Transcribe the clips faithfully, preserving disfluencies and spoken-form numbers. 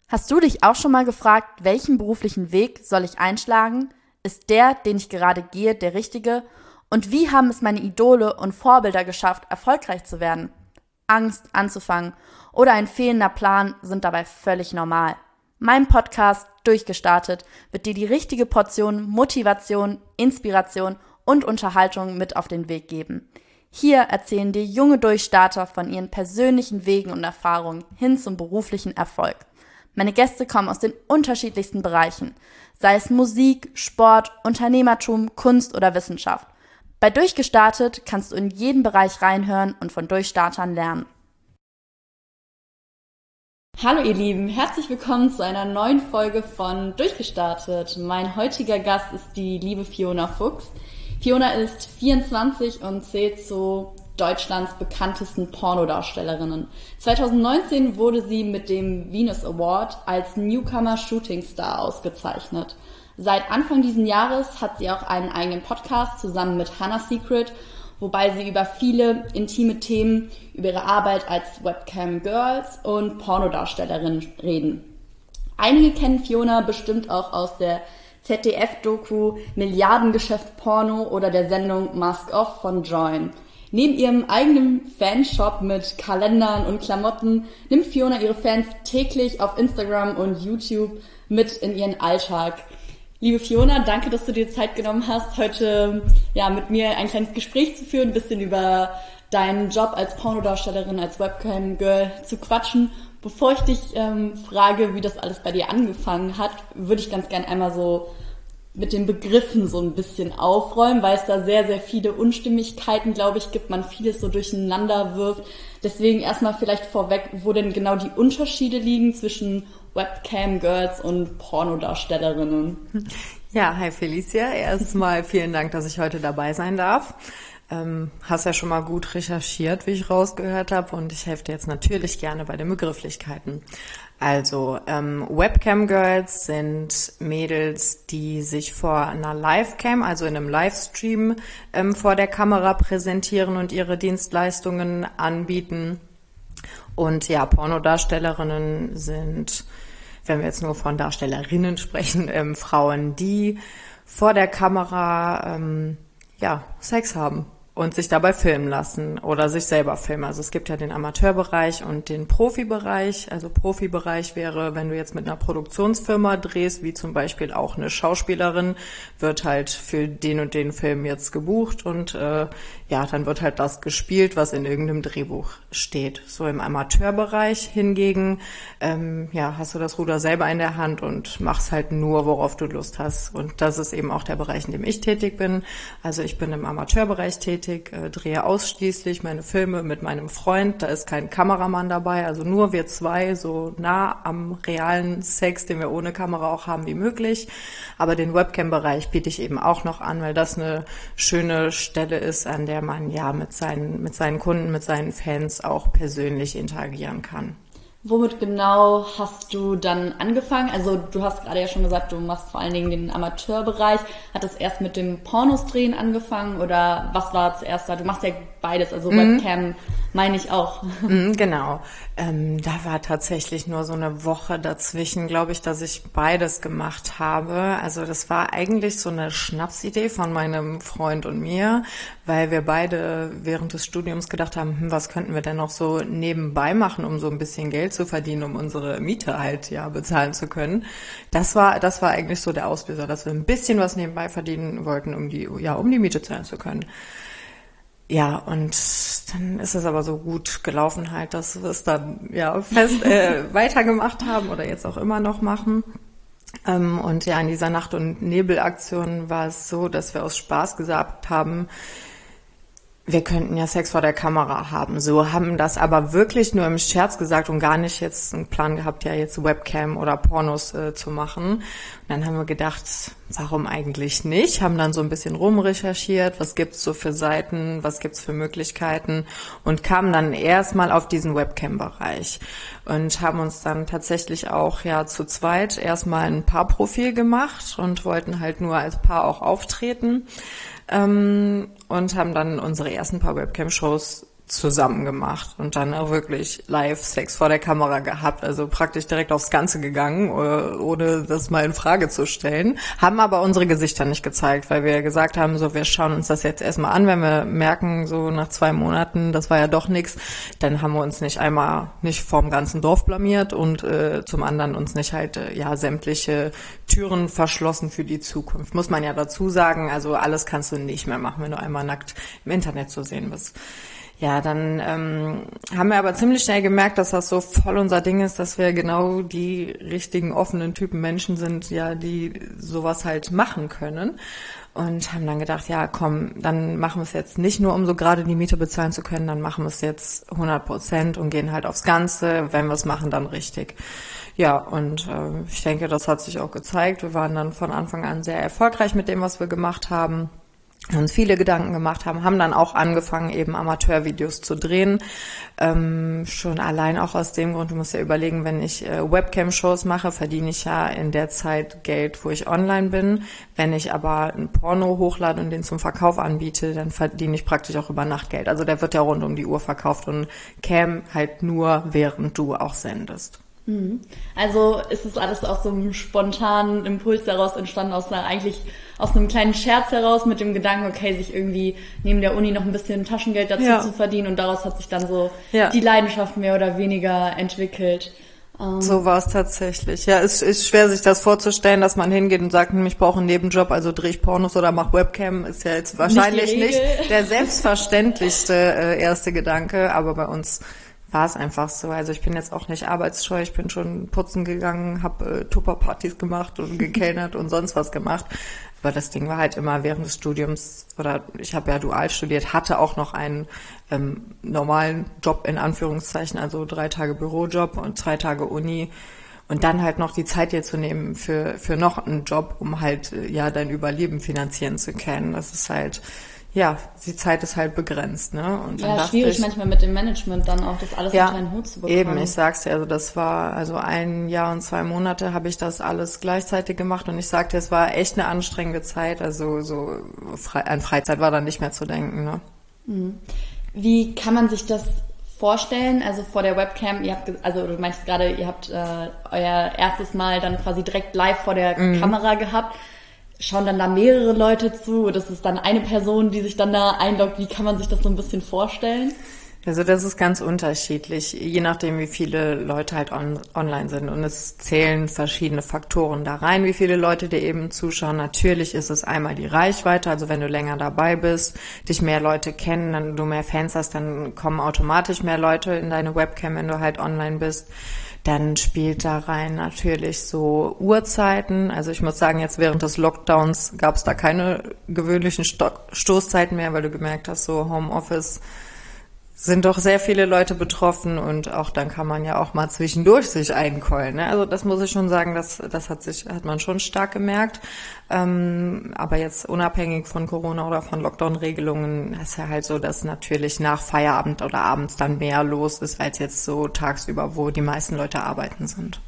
Hast du dich auch schon mal gefragt, welchen beruflichen Weg soll ich einschlagen? Ist der, den ich gerade gehe, der richtige? Und wie haben es meine Idole und Vorbilder geschafft, erfolgreich zu werden? Angst anzufangen oder ein fehlender Plan sind dabei völlig normal. Mein Podcast Durchgestartet wird dir die richtige Portion Motivation, Inspiration und Unterhaltung mit auf den Weg geben. Hier erzählen dir junge Durchstarter von ihren persönlichen Wegen und Erfahrungen hin zum beruflichen Erfolg. Meine Gäste kommen aus den unterschiedlichsten Bereichen, sei es Musik, Sport, Unternehmertum, Kunst oder Wissenschaft. Bei Durchgestartet kannst du in jeden Bereich reinhören und von Durchstartern lernen. Hallo ihr Lieben, herzlich willkommen zu einer neuen Folge von Durchgestartet. Mein heutiger Gast ist die liebe Fiona Fuchs. Fiona ist vierundzwanzig und zählt zu Deutschlands bekanntesten Pornodarstellerinnen. zwanzig neunzehn wurde sie mit dem Venus Award als Newcomer Shooting Star ausgezeichnet. Seit Anfang diesen Jahres hat sie auch einen eigenen Podcast zusammen mit Hannah Secret, wobei sie über viele intime Themen über ihre Arbeit als Webcam Girls und Pornodarstellerin reden. Einige kennen Fiona bestimmt auch aus der Z D F-Doku Milliardengeschäft Porno oder der Sendung Mask Off von Join. Neben ihrem eigenen Fanshop mit Kalendern und Klamotten nimmt Fiona ihre Fans täglich auf Instagram und YouTube mit in ihren Alltag. Liebe Fiona, danke, dass du dir Zeit genommen hast, heute ja mit mir ein kleines Gespräch zu führen, ein bisschen über deinen Job als Pornodarstellerin, als Webcam-Girl zu quatschen. Bevor ich dich ähm, frage, wie das alles bei dir angefangen hat, würde ich ganz gern einmal so mit den Begriffen so ein bisschen aufräumen, weil es da sehr, sehr viele Unstimmigkeiten, glaube ich, gibt, man vieles so durcheinander wirft. Deswegen erstmal vielleicht vorweg, wo denn genau die Unterschiede liegen zwischen Webcam-Girls und Pornodarstellerinnen. Ja, hi Felicia. Erstmal vielen Dank, dass ich heute dabei sein darf. Ähm, hast ja schon mal gut recherchiert, wie ich rausgehört habe, und ich helfe dir jetzt natürlich gerne bei den Begrifflichkeiten. Also ähm, Webcam-Girls sind Mädels, die sich vor einer Livecam, also in einem Livestream, ähm, vor der Kamera präsentieren und ihre Dienstleistungen anbieten. Und ja, Pornodarstellerinnen sind, wenn wir jetzt nur von Darstellerinnen sprechen, ähm, Frauen, die vor der Kamera ähm, ja Sex haben und sich dabei filmen lassen oder sich selber filmen. Also es gibt ja den Amateurbereich und den Profibereich. Also Profibereich wäre, wenn du jetzt mit einer Produktionsfirma drehst, wie zum Beispiel auch eine Schauspielerin, wird halt für den und den Film jetzt gebucht und äh, ja, dann wird halt das gespielt, was in irgendeinem Drehbuch steht. So im Amateurbereich hingegen, ähm, ja, hast du das Ruder selber in der Hand und machst halt nur, worauf du Lust hast. Und das ist eben auch der Bereich, in dem ich tätig bin. Also ich bin im Amateurbereich tätig, äh, drehe ausschließlich meine Filme mit meinem Freund. Da ist kein Kameramann dabei, also nur wir zwei, so nah am realen Sex, den wir ohne Kamera auch haben, wie möglich. Aber den Webcam-Bereich biete ich eben auch noch an, weil das eine schöne Stelle ist, an der man ja mit seinen, mit seinen Kunden, mit seinen Fans auch persönlich interagieren kann. Womit genau hast du dann angefangen? Also du hast gerade ja schon gesagt, du machst vor allen Dingen den Amateurbereich. Hat das erst mit dem Pornosdrehen angefangen oder was war zuerst da? Du machst ja beides, also mhm. Webcam meine ich auch. Mhm, genau. Ähm, da war tatsächlich nur so eine Woche dazwischen, glaube ich, dass ich beides gemacht habe. Also das war eigentlich so eine Schnapsidee von meinem Freund und mir, weil wir beide während des Studiums gedacht haben, hm, was könnten wir denn noch so nebenbei machen, um so ein bisschen Geld zu verdienen, um unsere Miete halt ja bezahlen zu können. Das war das war eigentlich so der Auslöser, dass wir ein bisschen was nebenbei verdienen wollten, um die ja um die Miete zahlen zu können. Ja, und dann ist es aber so gut gelaufen halt, dass wir es dann ja fest äh, weitergemacht haben oder jetzt auch immer noch machen. Ähm, und ja, in dieser Nacht- und Nebelaktion war es so, dass wir aus Spaß gesagt haben, wir könnten ja Sex vor der Kamera haben. So haben das aber wirklich nur im Scherz gesagt und gar nicht jetzt einen Plan gehabt, ja jetzt Webcam oder Pornos äh, zu machen. Und dann haben wir gedacht, warum eigentlich nicht? Haben dann so ein bisschen rumrecherchiert, was gibt's so für Seiten, was gibt's für Möglichkeiten und kamen dann erstmal auf diesen Webcam-Bereich und haben uns dann tatsächlich auch ja zu zweit erstmal ein Paarprofil gemacht und wollten halt nur als Paar auch auftreten. Ähm, und haben dann unsere ersten paar Webcam-Shows zusammen gemacht und dann auch wirklich live Sex vor der Kamera gehabt, also praktisch direkt aufs Ganze gegangen, ohne das mal in Frage zu stellen, haben aber unsere Gesichter nicht gezeigt, weil wir gesagt haben, so wir schauen uns das jetzt erstmal an, wenn wir merken, so nach zwei Monaten, das war ja doch nichts, dann haben wir uns nicht einmal nicht vorm ganzen Dorf blamiert und äh, zum anderen uns nicht halt äh, ja sämtliche Türen verschlossen für die Zukunft. Muss man ja dazu sagen, also alles kannst du nicht mehr machen, wenn du einmal nackt im Internet zu sehen bist. Ja, dann ähm, haben wir aber ziemlich schnell gemerkt, dass das so voll unser Ding ist, dass wir genau die richtigen offenen Typen Menschen sind, ja, die sowas halt machen können. Und haben dann gedacht, ja, komm, dann machen wir es jetzt nicht nur, um so gerade die Miete bezahlen zu können, dann machen wir es jetzt hundert Prozent und gehen halt aufs Ganze. Wenn wir es machen, dann richtig. Ja, und äh, ich denke, das hat sich auch gezeigt. Wir waren dann von Anfang an sehr erfolgreich mit dem, was wir gemacht haben. Uns viele Gedanken gemacht haben, haben dann auch angefangen, eben Amateurvideos zu drehen. Ähm, schon allein auch aus dem Grund, du musst ja überlegen, wenn ich äh, Webcam-Shows mache, verdiene ich ja in der Zeit Geld, wo ich online bin. Wenn ich aber ein Porno hochlade und den zum Verkauf anbiete, dann verdiene ich praktisch auch über Nacht Geld. Also der wird ja rund um die Uhr verkauft und Cam halt nur, während du auch sendest. Also ist es alles aus so einem spontanen Impuls daraus entstanden, aus einer eigentlich aus einem kleinen Scherz heraus mit dem Gedanken, okay, sich irgendwie neben der Uni noch ein bisschen Taschengeld dazu ja. zu verdienen und daraus hat sich dann so ja. die Leidenschaft mehr oder weniger entwickelt. Ähm so war es tatsächlich. Ja, es ist schwer, sich das vorzustellen, dass man hingeht und sagt, ich brauche einen Nebenjob, also drehe ich Pornos oder mache Webcam, ist ja jetzt wahrscheinlich nicht, nicht der selbstverständlichste äh, erste Gedanke, aber bei uns war es einfach so. Also ich bin jetzt auch nicht arbeitsscheu, ich bin schon putzen gegangen, habe äh, Tupperpartys gemacht und gekellnert und sonst was gemacht. Aber das Ding war halt immer während des Studiums, oder ich habe ja dual studiert, hatte auch noch einen ähm, normalen Job in Anführungszeichen, also drei Tage Bürojob und zwei Tage Uni. Und dann halt noch die Zeit dir zu nehmen für für noch einen Job, um halt äh, ja dein Überleben finanzieren zu können. Das ist halt ja, die Zeit ist halt begrenzt, ne? Und dann ja, schwierig ich, manchmal mit dem Management dann auch das alles ja, unter einen Hut zu bekommen. Eben, ich sag's dir, also das war, also ein Jahr und zwei Monate habe ich das alles gleichzeitig gemacht und ich sagte, es war echt eine anstrengende Zeit, also so frei, an Freizeit war dann nicht mehr zu denken, ne? Wie kann man sich das vorstellen? Also vor der Webcam, ihr habt, also du meinst gerade, ihr habt äh, euer erstes Mal dann quasi direkt live vor der mhm. Kamera gehabt. Schauen dann da mehrere Leute zu? Das ist dann eine Person, die sich dann da einloggt. Wie kann man sich das so ein bisschen vorstellen? Also das ist ganz unterschiedlich, je nachdem, wie viele Leute halt on, online sind. Und es zählen verschiedene Faktoren da rein, wie viele Leute dir eben zuschauen. Natürlich ist es einmal die Reichweite, also wenn du länger dabei bist, dich mehr Leute kennen, dann du mehr Fans hast, dann kommen automatisch mehr Leute in deine Webcam, wenn du halt online bist. Dann spielt da rein natürlich so Uhrzeiten. Also ich muss sagen, jetzt während des Lockdowns gab es da keine gewöhnlichen Sto- Stoßzeiten mehr, weil du gemerkt hast, so Homeoffice sind doch sehr viele Leute betroffen und auch dann kann man ja auch mal zwischendurch sich einkeulen. Ne? Also das muss ich schon sagen, das, das hat sich, hat man schon stark gemerkt. Ähm, aber jetzt unabhängig von Corona oder von Lockdown-Regelungen ist ja halt so, dass natürlich nach Feierabend oder abends dann mehr los ist, als jetzt so tagsüber, wo die meisten Leute arbeiten sind.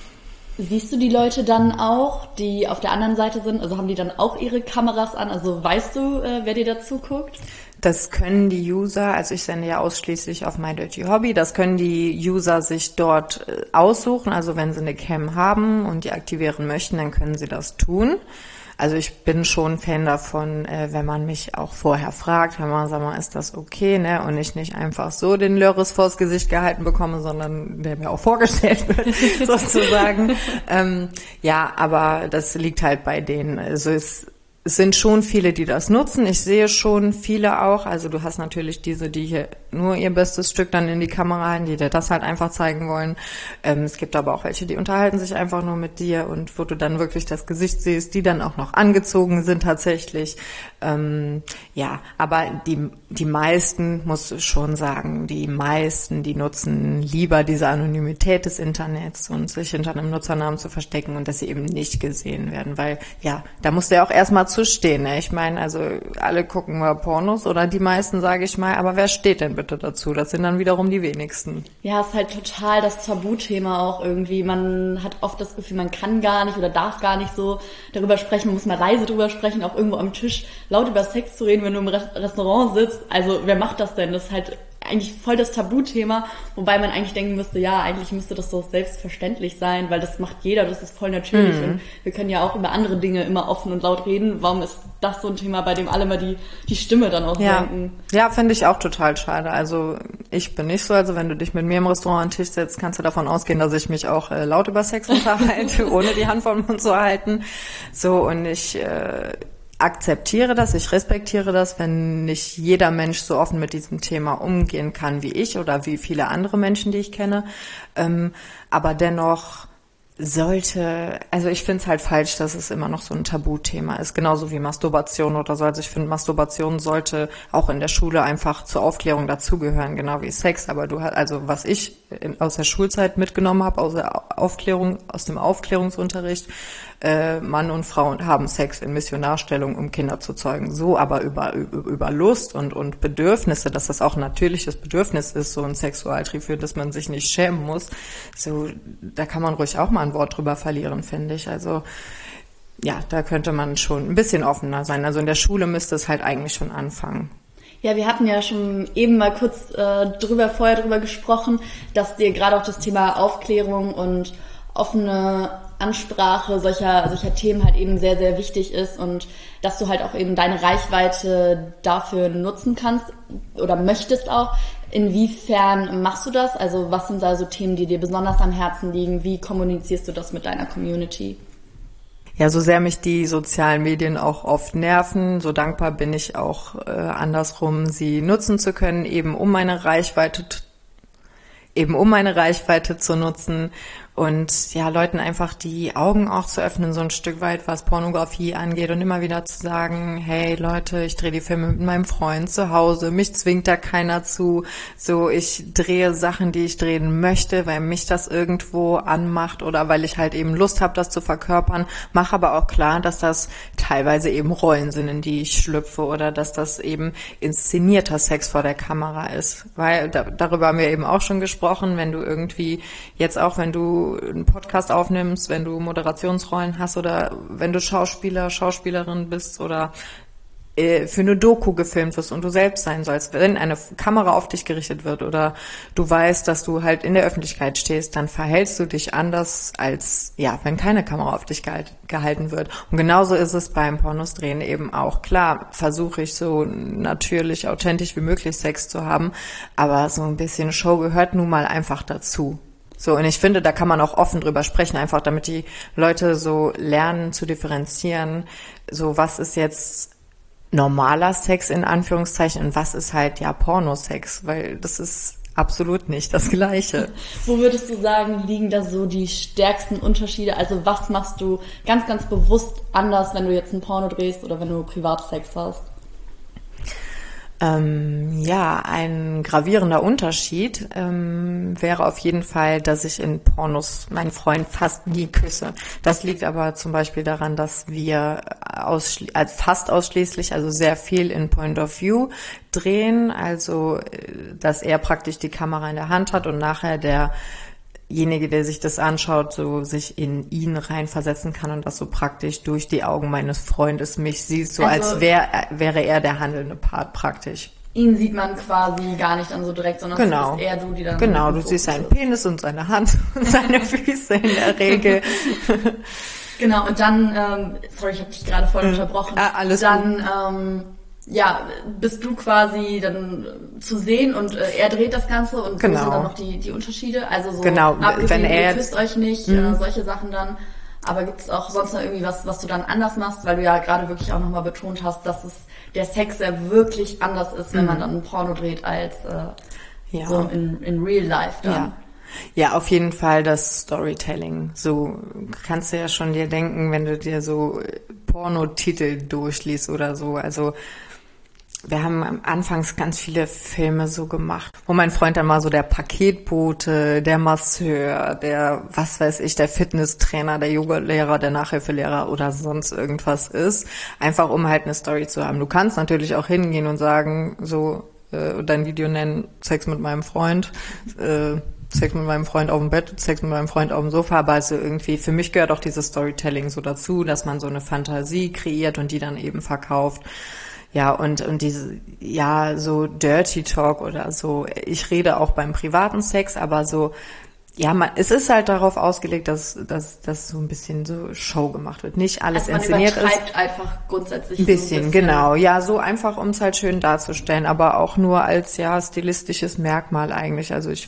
Siehst du die Leute dann auch, die auf der anderen Seite sind? Also haben die dann auch ihre Kameras an? Also weißt du, äh, wer dir dazu guckt? Das können die User, also ich sende ja ausschließlich auf My Dirty Hobby, das können die User sich dort aussuchen. Also wenn sie eine Cam haben und die aktivieren möchten, dann können sie das tun. Also ich bin schon Fan davon, äh, wenn man mich auch vorher fragt, wenn man sagt, mal, ist das okay, ne? Und ich nicht einfach so den Lörres vors Gesicht gehalten bekomme, sondern der mir auch vorgestellt wird, sozusagen. ähm, ja, aber das liegt halt bei denen. Also es Es sind schon viele, die das nutzen. Ich sehe schon viele auch. Also du hast natürlich diese, die hier nur ihr bestes Stück dann in die Kamera halten, die dir das halt einfach zeigen wollen. Ähm, es gibt aber auch welche, die unterhalten sich einfach nur mit dir und wo du dann wirklich das Gesicht siehst, die dann auch noch angezogen sind tatsächlich. Ähm, ja, aber die, die meisten, muss ich schon sagen, die meisten, die nutzen lieber diese Anonymität des Internets und sich hinter einem Nutzernamen zu verstecken und dass sie eben nicht gesehen werden, weil ja, da musst du ja auch erstmal zu stehen. Ne? Ich meine, also alle gucken mal Pornos oder die meisten, sage ich mal, aber wer steht denn bitte dazu? Das sind dann wiederum die wenigsten. Ja, es ist halt total das Tabuthema auch irgendwie. Man hat oft das Gefühl, man kann gar nicht oder darf gar nicht so darüber sprechen, man muss mal leise drüber sprechen, auch irgendwo am Tisch laut über Sex zu reden, wenn du im Re- Restaurant sitzt. Also wer macht das denn? Das ist halt eigentlich voll das Tabuthema, wobei man eigentlich denken müsste, ja, eigentlich müsste das so selbstverständlich sein, weil das macht jeder, das ist voll natürlich mhm. und wir können ja auch über andere Dinge immer offen und laut reden. Warum ist das so ein Thema, bei dem alle mal die, die Stimme dann auch ja. senken? Ja, finde ich auch total schade. Also ich bin nicht so, also wenn du dich mit mir im Restaurant an den Tisch setzt, kannst du davon ausgehen, dass ich mich auch äh, laut über Sex unterhalte, ohne die Hand vom Mund zu halten. So, und ich äh, akzeptiere das, ich respektiere das, wenn nicht jeder Mensch so offen mit diesem Thema umgehen kann wie ich oder wie viele andere Menschen, die ich kenne. Ähm, aber dennoch sollte, also ich finde es halt falsch, dass es immer noch so ein Tabuthema ist, genauso wie Masturbation oder so. Also ich finde, Masturbation sollte auch in der Schule einfach zur Aufklärung dazugehören, genau wie Sex. Aber du hast, also was ich in, aus der Schulzeit mitgenommen habe, aus der Aufklärung, aus dem Aufklärungsunterricht, äh, Mann und Frau haben Sex in Missionarstellung, um Kinder zu zeugen. So, aber über, über, über Lust und, und Bedürfnisse, dass das auch ein natürliches Bedürfnis ist, so ein Sexualtrieb, für das man sich nicht schämen muss. So, da kann man ruhig auch mal ein Wort drüber verlieren, finde ich. Also, ja, da könnte man schon ein bisschen offener sein. Also in der Schule müsste es halt eigentlich schon anfangen. Ja, wir hatten ja schon eben mal kurz äh, drüber, vorher drüber gesprochen, dass dir gerade auch das Thema Aufklärung und offene Ansprache solcher, solcher Themen halt eben sehr, sehr wichtig ist und dass du halt auch eben deine Reichweite dafür nutzen kannst oder möchtest auch. Inwiefern machst du das? Also was sind da so Themen, die dir besonders am Herzen liegen? Wie kommunizierst du das mit deiner Community? Ja, so sehr mich die sozialen Medien auch oft nerven, so dankbar bin ich auch äh, andersrum, sie nutzen zu können, eben um meine Reichweite, eben um meine Reichweite zu nutzen und ja, Leuten einfach die Augen auch zu öffnen, so ein Stück weit, was Pornografie angeht und immer wieder zu sagen, hey Leute, ich drehe die Filme mit meinem Freund zu Hause, mich zwingt da keiner zu, so ich drehe Sachen, die ich drehen möchte, weil mich das irgendwo anmacht oder weil ich halt eben Lust habe, das zu verkörpern, mache aber auch klar, dass das teilweise eben Rollen sind, in die ich schlüpfe oder dass das eben inszenierter Sex vor der Kamera ist, weil da, darüber haben wir eben auch schon gesprochen, wenn du irgendwie jetzt auch, wenn du einen Podcast aufnimmst, wenn du Moderationsrollen hast oder wenn du Schauspieler, Schauspielerin bist oder äh, für eine Doku gefilmt wirst und du selbst sein sollst, wenn eine Kamera auf dich gerichtet wird oder du weißt, dass du halt in der Öffentlichkeit stehst, dann verhältst du dich anders als, ja, wenn keine Kamera auf dich gehalt, gehalten wird. Und genauso ist es beim Pornos drehen eben auch. Klar, versuche ich so natürlich, authentisch wie möglich Sex zu haben, aber so ein bisschen Show gehört nun mal einfach dazu. So, und ich finde, da kann man auch offen drüber sprechen, einfach damit die Leute so lernen zu differenzieren, so was ist jetzt normaler Sex in Anführungszeichen und was ist halt ja Pornosex, weil das ist absolut nicht das Gleiche. Wo würdest du sagen, liegen da so die stärksten Unterschiede? Also was machst du ganz, ganz bewusst anders, wenn du jetzt ein Porno drehst oder wenn du Privatsex hast? Ähm, ja, ein gravierender Unterschied ähm, wäre auf jeden Fall, dass ich in Pornos meinen Freund fast nie küsse. Das liegt aber zum Beispiel daran, dass wir ausschli- also fast ausschließlich, also sehr viel in Point of View drehen, also dass er praktisch die Kamera in der Hand hat und nachher der derjenige, der sich das anschaut, so sich in ihn reinversetzen kann und das so praktisch durch die Augen meines Freundes mich sieht, so also, als wär, wäre er der handelnde Part praktisch. Ihn sieht man quasi gar nicht dann so direkt, sondern genau. es ist eher du, die dann... Genau, du siehst seinen Penis und seine Hand und seine Füße in der Regel. Genau, und dann, ähm, sorry, ich habe dich gerade voll unterbrochen. Ah, alles dann, gut. ähm, ja, bist du quasi dann zu sehen und äh, er dreht das Ganze und genau. so sind dann noch die, die Unterschiede. Also so genau. abgesehen, wenn er ihr küsst euch nicht, äh, solche Sachen dann. Aber gibt es auch sonst noch irgendwie was, was du dann anders machst, weil du ja gerade wirklich auch nochmal betont hast, dass es der Sex ja wirklich anders ist, wenn mhm. man dann ein Porno dreht, als äh, ja. so in, in real life dann. Ja. Ja, auf jeden Fall das Storytelling. So kannst du ja schon dir denken, wenn du dir so Pornotitel durchliest oder so. Also wir haben am Anfangs ganz viele Filme so gemacht, wo mein Freund dann mal so der Paketbote, der Masseur, der, was weiß ich, der Fitnesstrainer, der Yogalehrer, der Nachhilfelehrer oder sonst irgendwas ist. Einfach um halt eine Story zu haben. Du kannst natürlich auch hingehen und sagen, so, äh, dein Video nennen, Sex mit meinem Freund, äh, Sex mit meinem Freund auf dem Bett, Sex mit meinem Freund auf dem Sofa, aber also irgendwie, für mich gehört auch dieses Storytelling so dazu, dass man so eine Fantasie kreiert und die dann eben verkauft. Ja, und, und diese, ja, so Dirty Talk oder so. Ich rede auch beim privaten Sex, aber so, ja, man, es ist halt darauf ausgelegt, dass, dass, dass so ein bisschen so Show gemacht wird. Nicht alles also man inszeniert ist. übertreibt einfach grundsätzlich Ein bisschen, so ein bisschen, genau. Ja, so einfach, um es halt schön darzustellen, aber auch nur als, ja, stilistisches Merkmal eigentlich. Also ich,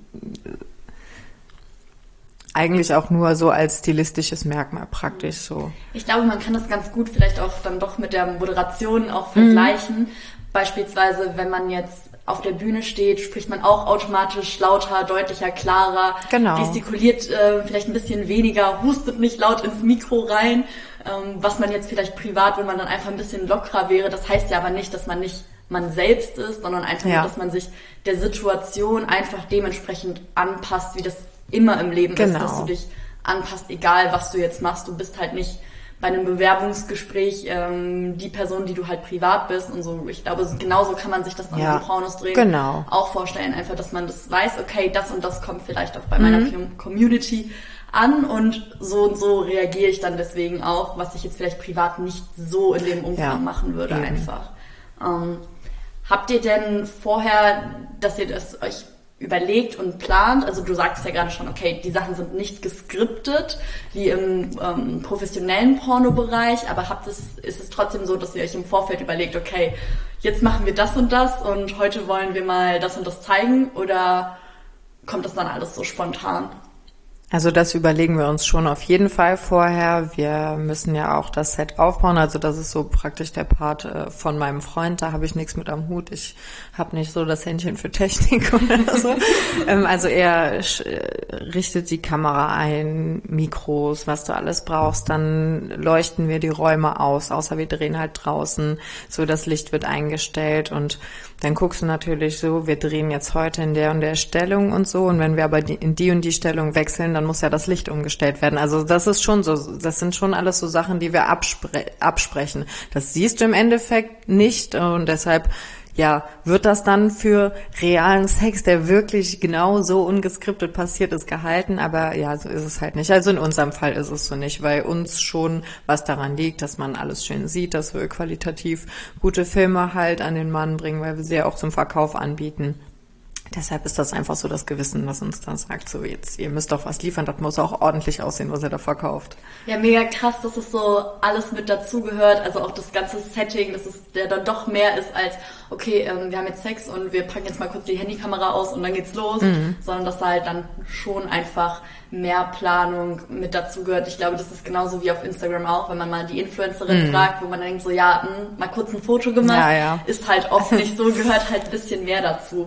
eigentlich auch nur so als stilistisches Merkmal praktisch so. Ich glaube, man kann das ganz gut vielleicht auch dann doch mit der Moderation auch vergleichen. Mhm. Beispielsweise, wenn man jetzt auf der Bühne steht, spricht man auch automatisch lauter, deutlicher, klarer, genau. gestikuliert äh, vielleicht ein bisschen weniger, hustet nicht laut ins Mikro rein, ähm, was man jetzt vielleicht privat, wenn man dann einfach ein bisschen lockerer wäre. Das heißt ja aber nicht, dass man nicht man selbst ist, sondern einfach ja. nur, dass man sich der Situation einfach dementsprechend anpasst, wie das immer im Leben genau. ist, dass du dich anpasst, egal was du jetzt machst. Du bist halt nicht bei einem Bewerbungsgespräch ähm, die Person, die du halt privat bist und so. Ich glaube, genauso kann man sich das dann ja, im Pornos drehen genau. auch vorstellen. Einfach, dass man das weiß, okay, das und das kommt vielleicht auch bei meiner mhm. Community an und so und so reagiere ich dann deswegen auch, was ich jetzt vielleicht privat nicht so in dem Umfang ja, machen würde eben. einfach. Ähm, habt ihr denn vorher, dass ihr das euch überlegt und plant, also du sagst ja gerade schon, okay, die Sachen sind nicht geskriptet, wie im ähm, professionellen Pornobereich, aber habt es, ist es trotzdem so, dass ihr euch im Vorfeld überlegt, okay, jetzt machen wir das und das und heute wollen wir mal das und das zeigen, oder kommt das dann alles so spontan? Also das überlegen wir uns schon auf jeden Fall vorher. Wir müssen ja auch das Set aufbauen. Also das ist so praktisch der Part äh, von meinem Freund. Da habe ich nichts mit am Hut. Ich habe nicht so das Händchen für Technik oder so. ähm, also er äh, richtet die Kamera ein, Mikros, was du alles brauchst. Dann leuchten wir die Räume aus, außer wir drehen halt draußen. So, das Licht wird eingestellt und dann guckst du natürlich so, wir drehen jetzt heute in der und der Stellung und so. Und wenn wir aber die, in die und die Stellung wechseln, dann muss ja das Licht umgestellt werden. Also das ist schon so, das sind schon alles so Sachen, die wir abspre- absprechen. Das siehst du im Endeffekt nicht und deshalb, ja, wird das dann für realen Sex, der wirklich genau so ungeskriptet passiert ist, gehalten. Aber ja, so ist es halt nicht. Also in unserem Fall ist es so nicht, weil uns schon was daran liegt, dass man alles schön sieht, dass wir qualitativ gute Filme halt an den Mann bringen, weil wir sie ja auch zum Verkauf anbieten. Deshalb ist das einfach so das Gewissen, was uns da sagt, so jetzt, ihr müsst doch was liefern, das muss auch ordentlich aussehen, was ihr da verkauft. Ja, mega krass, dass es so alles mit dazugehört, also auch das ganze Setting, dass es der dann doch mehr ist als, okay, ähm, wir haben jetzt Sex und wir packen jetzt mal kurz die Handykamera aus und dann geht's los, mhm. sondern dass da halt dann schon einfach mehr Planung mit dazugehört. Ich glaube, das ist genauso wie auf Instagram auch, wenn man mal die Influencerin mhm. fragt, wo man denkt so, ja, mh, mal kurz ein Foto gemacht, ja, ja. ist halt oft nicht so, gehört halt ein bisschen mehr dazu.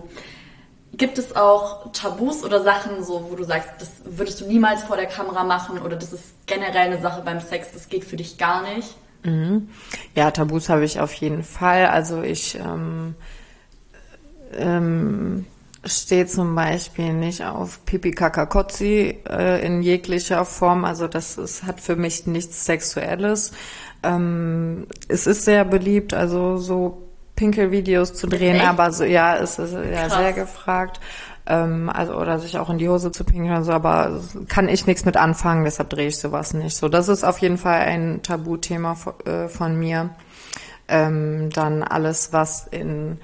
Gibt es auch Tabus oder Sachen, so, wo du sagst, das würdest du niemals vor der Kamera machen oder das ist generell eine Sache beim Sex, das geht für dich gar nicht? Mhm. Ja, Tabus habe ich auf jeden Fall. Also ich ähm, ähm, stehe zum Beispiel nicht auf Pipi Kaka Kotzi äh, in jeglicher Form. Also das ist, hat für mich nichts Sexuelles. Ähm, es ist sehr beliebt, also so Pinkelvideos zu drehen, Echt? aber so, ja, es ist ja Krass. sehr gefragt. Ähm, also, oder sich auch in die Hose zu pinkeln und so, aber kann ich nichts mit anfangen, deshalb drehe ich sowas nicht. So, das ist auf jeden Fall ein Tabuthema von, äh, von mir. Ähm, dann alles, was in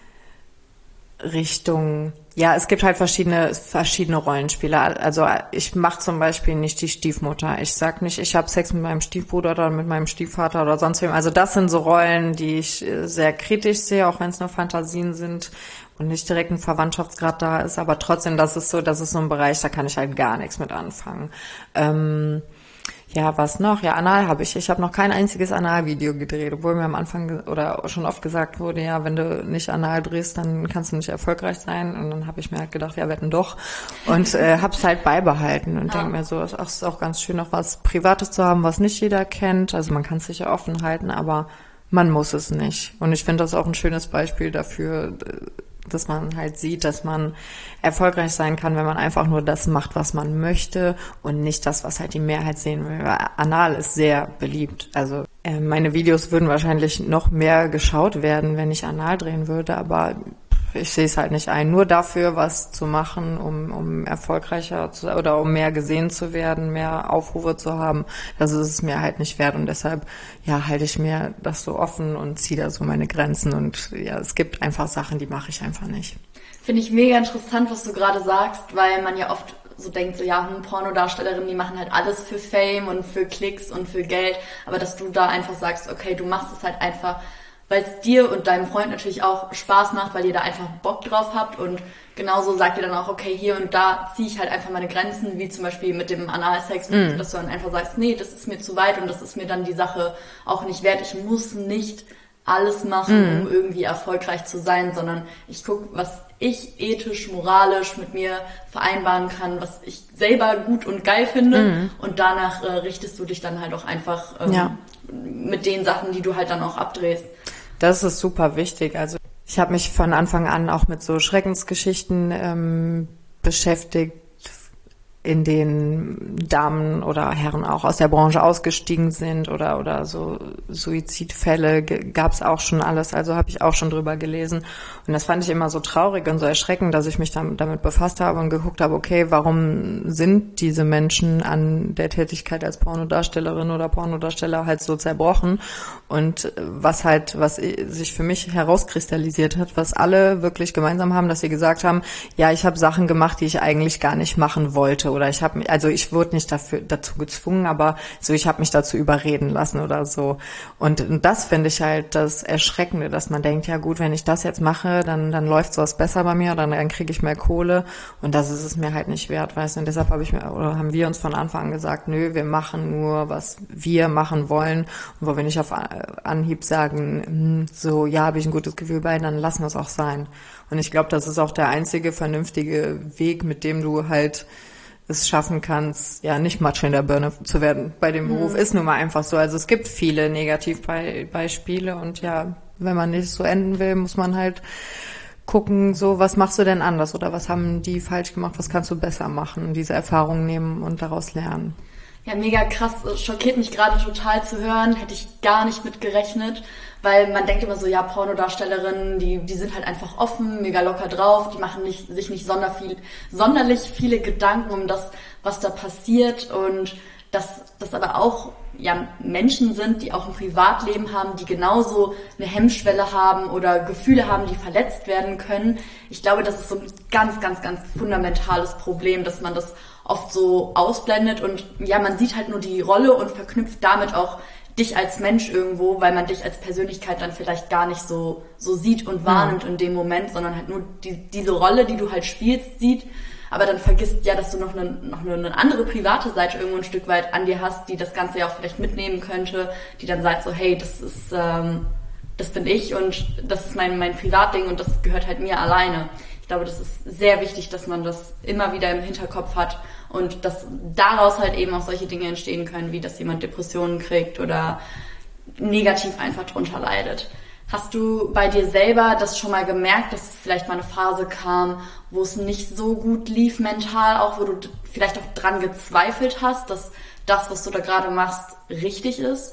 Richtung, ja, es gibt halt verschiedene verschiedene Rollenspiele. Also ich mache zum Beispiel nicht die Stiefmutter. Ich sag nicht, ich habe Sex mit meinem Stiefbruder oder mit meinem Stiefvater oder sonst wem. Also das sind so Rollen, die ich sehr kritisch sehe, auch wenn es nur Fantasien sind und nicht direkt ein Verwandtschaftsgrad da ist. Aber trotzdem, das ist so, das ist so ein Bereich, da kann ich halt gar nichts mit anfangen. Ähm, Ja, was noch? Ja, Anal habe ich. Ich habe noch kein einziges Anal-Video gedreht, obwohl mir am Anfang ge- oder schon oft gesagt wurde, ja, wenn du nicht Anal drehst, dann kannst du nicht erfolgreich sein. Und dann habe ich mir halt gedacht, ja, wetten doch. Und äh, habe es halt beibehalten und Ja. denke mir so, ach, es ist auch ganz schön, noch was Privates zu haben, was nicht jeder kennt. Also man kann es sicher offen halten, aber man muss es nicht. Und ich finde das auch ein schönes Beispiel dafür, dass man halt sieht, dass man erfolgreich sein kann, wenn man einfach nur das macht, was man möchte und nicht das, was halt die Mehrheit sehen will. Weil Anal ist sehr beliebt. Also äh, meine Videos würden wahrscheinlich noch mehr geschaut werden, wenn ich Anal drehen würde, aber ich sehe es halt nicht ein. Nur dafür was zu machen, um, um erfolgreicher zu, oder um mehr gesehen zu werden, mehr Aufrufe zu haben, das ist es mir halt nicht wert. Und deshalb, ja, halte ich mir das so offen und ziehe da so meine Grenzen. Und ja, es gibt einfach Sachen, die mache ich einfach nicht. Finde ich mega interessant, was du gerade sagst, weil man ja oft so denkt, so ja, hm, Pornodarstellerinnen, die machen halt alles für Fame und für Klicks und für Geld, aber dass du da einfach sagst, okay, du machst es halt einfach, weil es dir und deinem Freund natürlich auch Spaß macht, weil ihr da einfach Bock drauf habt und genauso sagt ihr dann auch, okay, hier und da ziehe ich halt einfach meine Grenzen, wie zum Beispiel mit dem Analsex, mm. dass du dann einfach sagst, nee, das ist mir zu weit und das ist mir dann die Sache auch nicht wert, ich muss nicht alles machen, mm. um irgendwie erfolgreich zu sein, sondern ich gucke, was ich ethisch, moralisch mit mir vereinbaren kann, was ich selber gut und geil finde mm. und danach äh, richtest du dich dann halt auch einfach ähm, ja. mit den Sachen, die du halt dann auch abdrehst. Das ist super wichtig. Also ich habe mich von Anfang an auch mit so Schreckensgeschichten ähm, beschäftigt, in denen Damen oder Herren auch aus der Branche ausgestiegen sind oder oder so Suizidfälle gab's auch schon alles, also habe ich auch schon drüber gelesen und das fand ich immer so traurig und so erschreckend, dass ich mich damit, damit befasst habe und geguckt habe, okay, warum sind diese Menschen an der Tätigkeit als Pornodarstellerin oder Pornodarsteller halt so zerbrochen und was halt, was sich für mich herauskristallisiert hat, was alle wirklich gemeinsam haben, dass sie gesagt haben, ja, ich habe Sachen gemacht, die ich eigentlich gar nicht machen wollte. Oder ich habe mich, also ich wurde nicht dafür dazu gezwungen, aber so ich habe mich dazu überreden lassen oder so. Und, und das finde ich halt das Erschreckende, dass man denkt, ja gut, wenn ich das jetzt mache, dann dann läuft sowas besser bei mir, dann, dann kriege ich mehr Kohle und das ist es mir halt nicht wert, weißt du. Und deshalb habe ich mir oder haben wir uns von Anfang an gesagt, nö, wir machen nur, was wir machen wollen. Und wo wir nicht auf Anhieb sagen, so ja, habe ich ein gutes Gefühl bei, dann lassen wir es auch sein. Und ich glaube, das ist auch der einzige vernünftige Weg, mit dem du halt es schaffen kannst, ja, nicht Matsch in der Birne zu werden. Bei dem Beruf mhm. ist nun mal einfach so. Also es gibt viele Negativbeispiele und ja, wenn man nicht so enden will, muss man halt gucken, so, was machst du denn anders oder was haben die falsch gemacht, was kannst du besser machen und diese Erfahrung nehmen und daraus lernen. Ja, mega krass. Schockiert mich gerade total zu hören. Hätte ich gar nicht mit gerechnet, weil man denkt immer so, ja, Pornodarstellerinnen, die die sind halt einfach offen, mega locker drauf, die machen nicht, sich nicht sonder viel, sonderlich viele Gedanken um das, was da passiert und dass das aber auch ja Menschen sind, die auch ein Privatleben haben, die genauso eine Hemmschwelle haben oder Gefühle haben, die verletzt werden können. Ich glaube, das ist so ein ganz, ganz, ganz fundamentales Problem, dass man das oft so ausblendet und ja, man sieht halt nur die Rolle und verknüpft damit auch dich als Mensch irgendwo, weil man dich als Persönlichkeit dann vielleicht gar nicht so so sieht und wahrnimmt in dem Moment, sondern halt nur die, diese Rolle, die du halt spielst, sieht, aber dann vergisst ja, dass du noch eine, noch eine andere private Seite irgendwo ein Stück weit an dir hast, die das Ganze ja auch vielleicht mitnehmen könnte, die dann sagt so, hey, das ist, ähm, das bin ich und das ist mein, mein Privatding und das gehört halt mir alleine. Ich glaube, das ist sehr wichtig, dass man das immer wieder im Hinterkopf hat und dass daraus halt eben auch solche Dinge entstehen können, wie dass jemand Depressionen kriegt oder negativ einfach drunter leidet. Hast du bei dir selber das schon mal gemerkt, dass vielleicht mal eine Phase kam, wo es nicht so gut lief mental, auch wo du vielleicht auch dran gezweifelt hast, dass das, was du da gerade machst, richtig ist?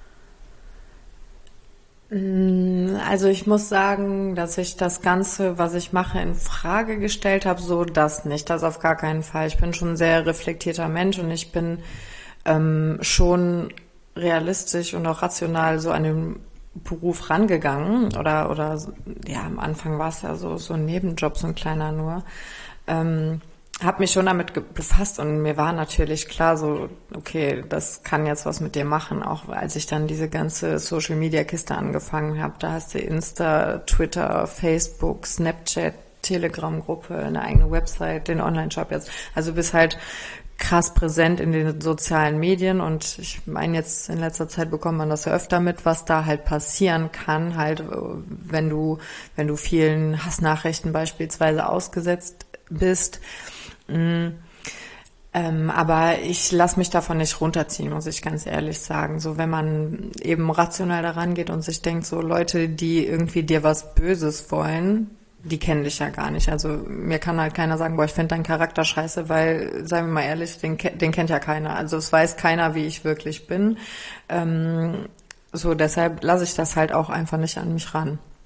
Also ich muss sagen, dass ich das Ganze, was ich mache, in Frage gestellt habe, so das nicht, das auf gar keinen Fall. Ich bin schon ein sehr reflektierter Mensch und ich bin ähm, schon realistisch und auch rational so an den Beruf rangegangen oder oder ja, am Anfang war es ja so so ein Nebenjob, so ein kleiner nur. Ähm, habe mich schon damit ge- befasst und mir war natürlich klar so, okay, das kann jetzt was mit dir machen, auch als ich dann diese ganze Social-Media-Kiste angefangen habe. Da hast du Insta, Twitter, Facebook, Snapchat, Telegram-Gruppe, eine eigene Website, den Online-Shop jetzt. Also bist halt krass präsent in den sozialen Medien und ich meine jetzt in letzter Zeit bekommt man das ja öfter mit, was da halt passieren kann, halt wenn du wenn du vielen Hassnachrichten beispielsweise ausgesetzt bist. Mm, ähm, aber ich lasse mich davon nicht runterziehen, muss ich ganz ehrlich sagen. So, wenn man eben rational daran geht und sich denkt, so Leute, die irgendwie dir was Böses wollen, die kennen dich ja gar nicht. Also mir kann halt keiner sagen, boah, ich finde deinen Charakter scheiße, weil, seien wir mal ehrlich, den, den kennt ja keiner. Also es weiß keiner, wie ich wirklich bin. Ähm, so, deshalb lasse ich das halt auch einfach nicht an mich ran.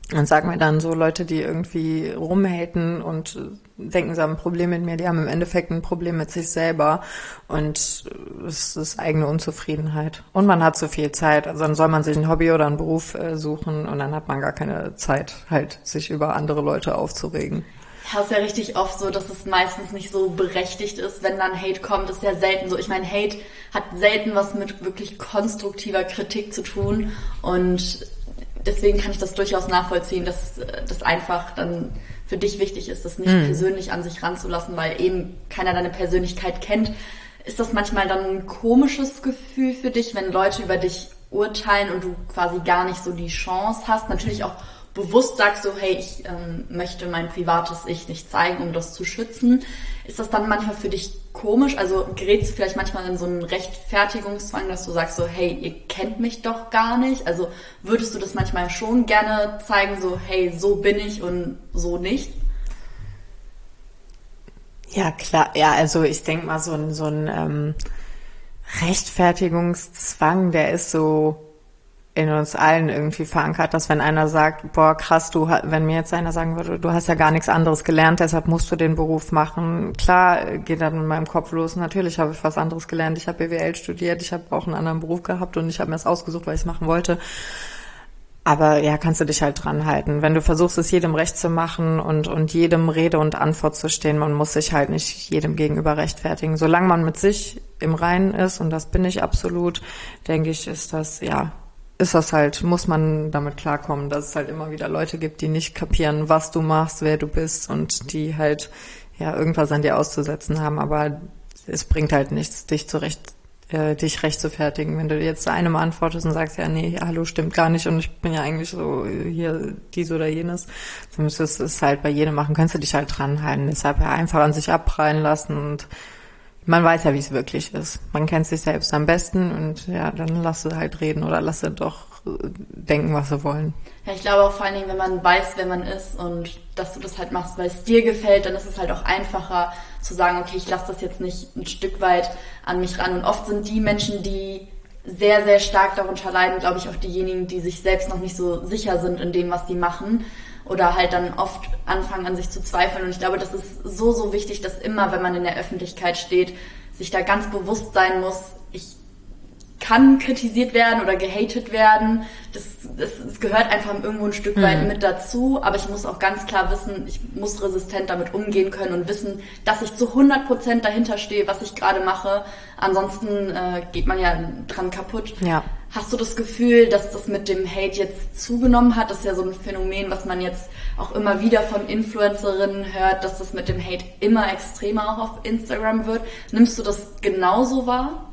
Und sag mir dann so Leute, die irgendwie rumhaten und denken, sie haben ein Problem mit mir, die haben im Endeffekt ein Problem mit sich selber und es ist eigene Unzufriedenheit. Und man hat zu viel Zeit, also dann soll man sich ein Hobby oder einen Beruf äh, suchen und dann hat man gar keine Zeit, halt sich über andere Leute aufzuregen. Ja, ist ja richtig oft so, dass es meistens nicht so berechtigt ist, wenn dann Hate kommt, ist ja selten so. Ich meine, Hate hat selten was mit wirklich konstruktiver Kritik zu tun und deswegen kann ich das durchaus nachvollziehen, dass das einfach dann für dich wichtig ist, das nicht mhm. persönlich an sich ranzulassen, weil eben keiner deine Persönlichkeit kennt. Ist das manchmal dann ein komisches Gefühl für dich, wenn Leute über dich urteilen und du quasi gar nicht so die Chance hast? Natürlich auch bewusst sagst du, hey, ich ähm, möchte mein privates Ich nicht zeigen, um das zu schützen. Ist das dann manchmal für dich komisch? Also gerätst du vielleicht manchmal in so einen Rechtfertigungszwang, dass du sagst so, hey, ihr kennt mich doch gar nicht? Also würdest du das manchmal schon gerne zeigen, so, hey, so bin ich und so nicht? Ja, klar. Ja, also ich denke mal, so ein, so ein ähm, Rechtfertigungszwang, der ist so in uns allen irgendwie verankert, dass wenn einer sagt, boah, krass, du, wenn mir jetzt einer sagen würde, du hast ja gar nichts anderes gelernt, deshalb musst du den Beruf machen. Klar geht dann in meinem Kopf los, natürlich habe ich was anderes gelernt, ich habe B W L studiert, ich habe auch einen anderen Beruf gehabt und ich habe mir das ausgesucht, weil ich es machen wollte. Aber ja, kannst du dich halt dran halten. Wenn du versuchst, es jedem recht zu machen und, und jedem Rede und Antwort zu stehen, man muss sich halt nicht jedem gegenüber rechtfertigen. Solange man mit sich im Reinen ist, und das bin ich absolut, denke ich, ist das, ja, ist das halt, muss man damit klarkommen, dass es halt immer wieder Leute gibt, die nicht kapieren, was du machst, wer du bist und die halt, ja, irgendwas an dir auszusetzen haben, aber es bringt halt nichts, dich zurecht, äh, dich recht zu fertigen. Wenn du jetzt einem antwortest und sagst, ja, nee, hallo, stimmt gar nicht und ich bin ja eigentlich so hier dies oder jenes, dann müsstest du es halt bei jedem machen, kannst du dich halt dran halten, deshalb ja einfach an sich abprallen lassen und man weiß ja, wie es wirklich ist. Man kennt sich selbst am besten und ja, dann lass sie halt reden oder lass sie doch denken, was sie wollen. Ja, ich glaube auch vor allen Dingen, wenn man weiß, wer man ist und dass du das halt machst, weil es dir gefällt, dann ist es halt auch einfacher zu sagen, okay, ich lasse das jetzt nicht ein Stück weit an mich ran. Und oft sind die Menschen, die sehr, sehr stark darunter leiden, glaube ich, auch diejenigen, die sich selbst noch nicht so sicher sind in dem, was die machen. Oder halt dann oft anfangen an sich zu zweifeln. Und ich glaube, das ist so, so wichtig, dass immer, wenn man in der Öffentlichkeit steht, sich da ganz bewusst sein muss, ich kann kritisiert werden oder gehatet werden. Das, das, das gehört einfach irgendwo ein Stück weit mhm. mit dazu. Aber ich muss auch ganz klar wissen, ich muss resistent damit umgehen können und wissen, dass ich zu hundert Prozent dahinter stehe, was ich gerade mache. Ansonsten äh, geht man ja dran kaputt. Ja. Hast du das Gefühl, dass das mit dem Hate jetzt zugenommen hat? Das ist ja so ein Phänomen, was man jetzt auch immer wieder von Influencerinnen hört, dass das mit dem Hate immer extremer auch auf Instagram wird. Nimmst du das genauso wahr?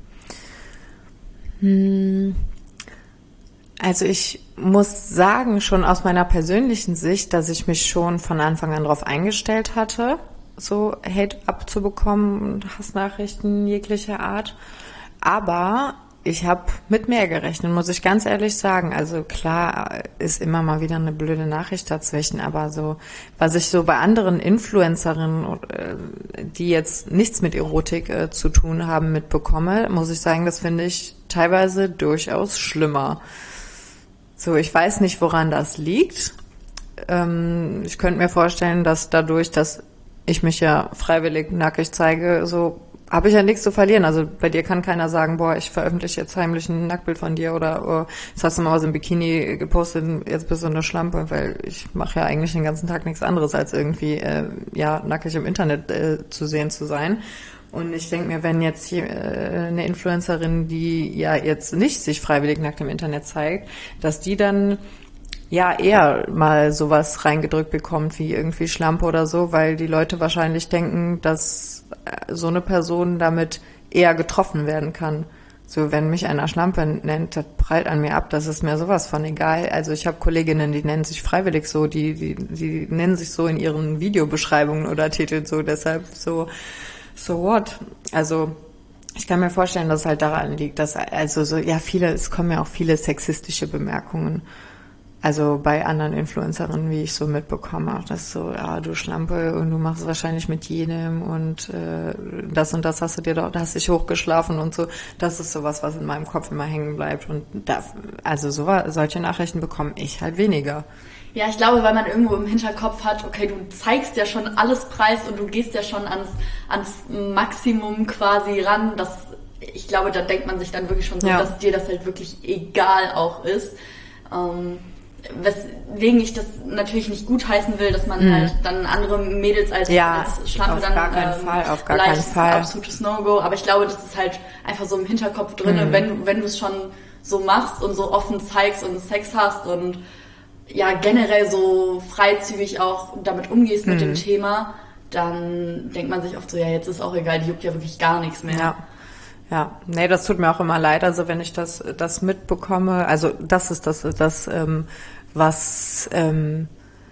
Also ich muss sagen, schon aus meiner persönlichen Sicht, dass ich mich schon von Anfang an darauf eingestellt hatte, so Hate abzubekommen und Hassnachrichten jeglicher Art. Aber ich habe mit mehr gerechnet, muss ich ganz ehrlich sagen. Also klar ist immer mal wieder eine blöde Nachricht dazwischen, aber so, was ich so bei anderen Influencerinnen, die jetzt nichts mit Erotik äh, zu tun haben, mitbekomme, muss ich sagen, das finde ich teilweise durchaus schlimmer. So, ich weiß nicht, woran das liegt. Ähm, ich könnte mir vorstellen, dass dadurch, dass ich mich ja freiwillig nackig zeige, so habe ich ja nichts zu verlieren. Also bei dir kann keiner sagen, boah, ich veröffentliche jetzt heimlich ein Nacktbild von dir oder oh, jetzt hast du mal was im Bikini gepostet, jetzt bist du eine Schlampe, weil ich mache ja eigentlich den ganzen Tag nichts anderes, als irgendwie äh, ja nackig im Internet äh, zu sehen zu sein. Und ich denke mir, wenn jetzt hier, äh, eine Influencerin, die ja jetzt nicht sich freiwillig nackt im Internet zeigt, dass die dann ja eher mal sowas reingedrückt bekommt wie irgendwie Schlampe oder so, weil die Leute wahrscheinlich denken, dass so eine Person damit eher getroffen werden kann. So, wenn mich einer Schlampe nennt, das prallt an mir ab, das ist mir sowas von egal. Also ich habe Kolleginnen, die nennen sich freiwillig so, die, die, die nennen sich so in ihren Videobeschreibungen oder Titeln so, deshalb so, so what? Also ich kann mir vorstellen, dass es halt daran liegt, dass also so, ja viele, es kommen ja auch viele sexistische Bemerkungen. Also bei anderen Influencerinnen, wie ich so mitbekomme, auch das so, ja, du Schlampe und du machst es wahrscheinlich mit jedem und äh, das und das hast du dir doch, da hast dich hochgeschlafen und so. Das ist sowas, was in meinem Kopf immer hängen bleibt und da, also so, solche Nachrichten bekomme ich halt weniger. Ja, ich glaube, weil man irgendwo im Hinterkopf hat, okay, du zeigst ja schon alles preis und du gehst ja schon ans, ans Maximum quasi ran. Das, ich glaube, da denkt man sich dann wirklich schon so, ja. dass dir das halt wirklich egal auch ist. Ähm, weswegen ich das natürlich nicht gutheißen will, dass man mhm. halt dann andere Mädels als, ja, als Schlampe auf dann gar keinen ähm, Fall, auf gar keinen Fall. absolutes No-Go. Aber ich glaube, das ist halt einfach so im Hinterkopf drinne, mhm. wenn, wenn du es schon so machst und so offen zeigst und Sex hast und ja generell so freizügig auch damit umgehst mhm. mit dem Thema, dann denkt man sich oft so, ja, jetzt ist auch egal, die juckt ja wirklich gar nichts mehr. Ja. Ja, nee, das tut mir auch immer leid, also wenn ich das das mitbekomme, also das ist das, das ähm, was ähm,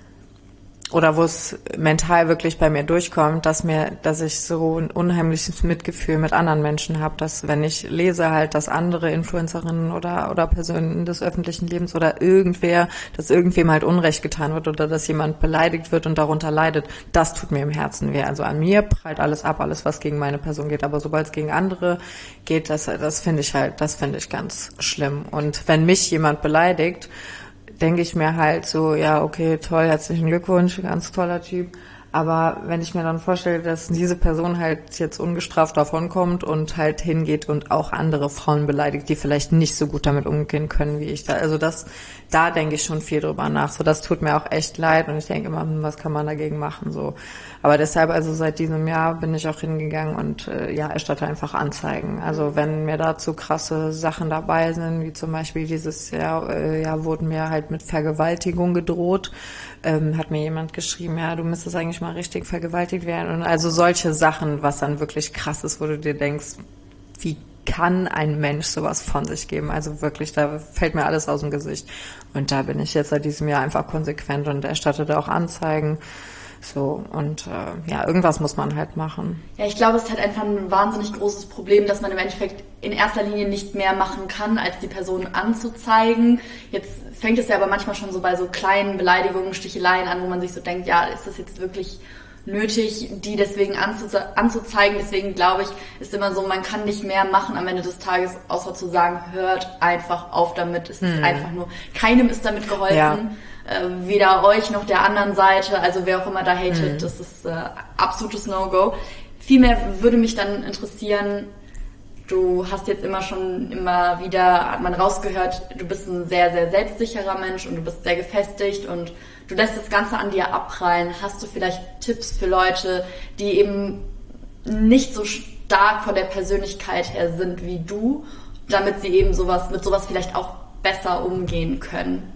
oder wo es mental wirklich bei mir durchkommt, dass mir, dass ich so ein unheimliches Mitgefühl mit anderen Menschen habe, dass wenn ich lese halt, dass andere Influencerinnen oder oder Personen des öffentlichen Lebens oder irgendwer, dass irgendwem halt Unrecht getan wird oder dass jemand beleidigt wird und darunter leidet, das tut mir im Herzen weh. Also an mir prallt alles ab, alles was gegen meine Person geht, aber sobald es gegen andere geht, das das finde ich halt, das finde ich ganz schlimm. Und wenn mich jemand beleidigt, denke ich mir halt so, ja, okay, toll, herzlichen Glückwunsch, ganz toller Typ. Aber wenn ich mir dann vorstelle, dass diese Person halt jetzt ungestraft davonkommt und halt hingeht und auch andere Frauen beleidigt, die vielleicht nicht so gut damit umgehen können wie ich da. Also das, da denke ich schon viel drüber nach. So, das tut mir auch echt leid und ich denke immer, was kann man dagegen machen, so. Aber deshalb, also seit diesem Jahr bin ich auch hingegangen und äh, ja, erstatte einfach Anzeigen. Also wenn mir dazu krasse Sachen dabei sind, wie zum Beispiel dieses Jahr, äh, ja, wurden mir halt mit Vergewaltigung gedroht, ähm, hat mir jemand geschrieben, ja, du müsstest eigentlich mal richtig vergewaltigt werden. Und also solche Sachen, was dann wirklich krass ist, wo du dir denkst, wie kann ein Mensch sowas von sich geben? Also wirklich, da fällt mir alles aus dem Gesicht. Und da bin ich jetzt seit diesem Jahr einfach konsequent und erstatte da auch Anzeigen. So, und äh, ja, irgendwas muss man halt machen. Ja, ich glaube, es ist halt einfach ein wahnsinnig großes Problem, dass man im Endeffekt in erster Linie nicht mehr machen kann, als die Person anzuzeigen. Jetzt fängt es ja aber manchmal schon so bei so kleinen Beleidigungen, Sticheleien an, wo man sich so denkt, ja, ist das jetzt wirklich nötig, die deswegen anzuze- anzuzeigen? Deswegen glaube ich, ist immer so, man kann nicht mehr machen am Ende des Tages, außer zu sagen, hört einfach auf damit. Es ist hm. einfach nur, keinem ist damit geholfen. Ja. Äh, weder euch noch der anderen Seite, also wer auch immer da hatet, mhm. das ist äh, absolutes No-Go. Vielmehr würde mich dann interessieren, du hast jetzt immer schon immer wieder, hat man rausgehört, du bist ein sehr, sehr selbstsicherer Mensch und du bist sehr gefestigt und du lässt das Ganze an dir abprallen. Hast du vielleicht Tipps für Leute, die eben nicht so stark von der Persönlichkeit her sind wie du, damit sie eben sowas, mit sowas vielleicht auch besser umgehen können?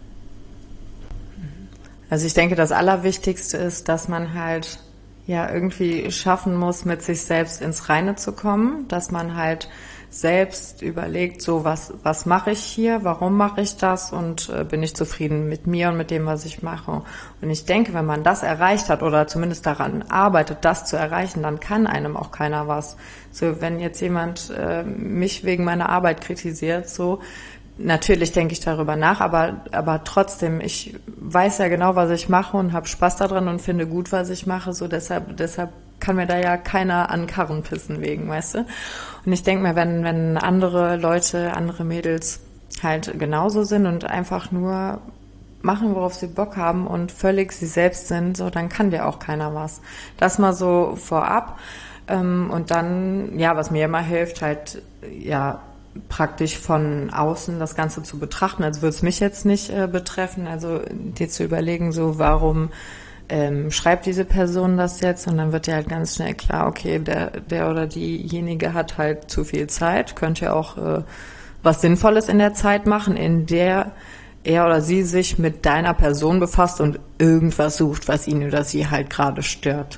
Also ich denke, das Allerwichtigste ist, dass man halt ja irgendwie schaffen muss, mit sich selbst ins Reine zu kommen, dass man halt selbst überlegt, so was was mache ich hier, warum mache ich das und äh, bin ich zufrieden mit mir und mit dem, was ich mache. Und ich denke, wenn man das erreicht hat oder zumindest daran arbeitet, das zu erreichen, dann kann einem auch keiner was. So, wenn jetzt jemand äh, mich wegen meiner Arbeit kritisiert, so natürlich denke ich darüber nach, aber aber trotzdem, ich weiß ja genau, was ich mache und habe Spaß daran und finde gut, was ich mache. So deshalb deshalb kann mir da ja keiner an Karren pissen wegen, weißt du? Und ich denke mir, wenn wenn andere Leute, andere Mädels halt genauso sind und einfach nur machen, worauf sie Bock haben und völlig sie selbst sind, so dann kann dir auch keiner was. Das mal so vorab. Und dann, ja, was mir immer hilft, halt, ja, praktisch von außen das Ganze zu betrachten, als würde es mich jetzt nicht äh, betreffen, also dir zu überlegen, so warum ähm, schreibt diese Person das jetzt, und dann wird dir halt ganz schnell klar, okay, der der oder diejenige hat halt zu viel Zeit, könnte ja auch äh, was Sinnvolles in der Zeit machen, in der er oder sie sich mit deiner Person befasst und irgendwas sucht, was ihn oder sie halt gerade stört.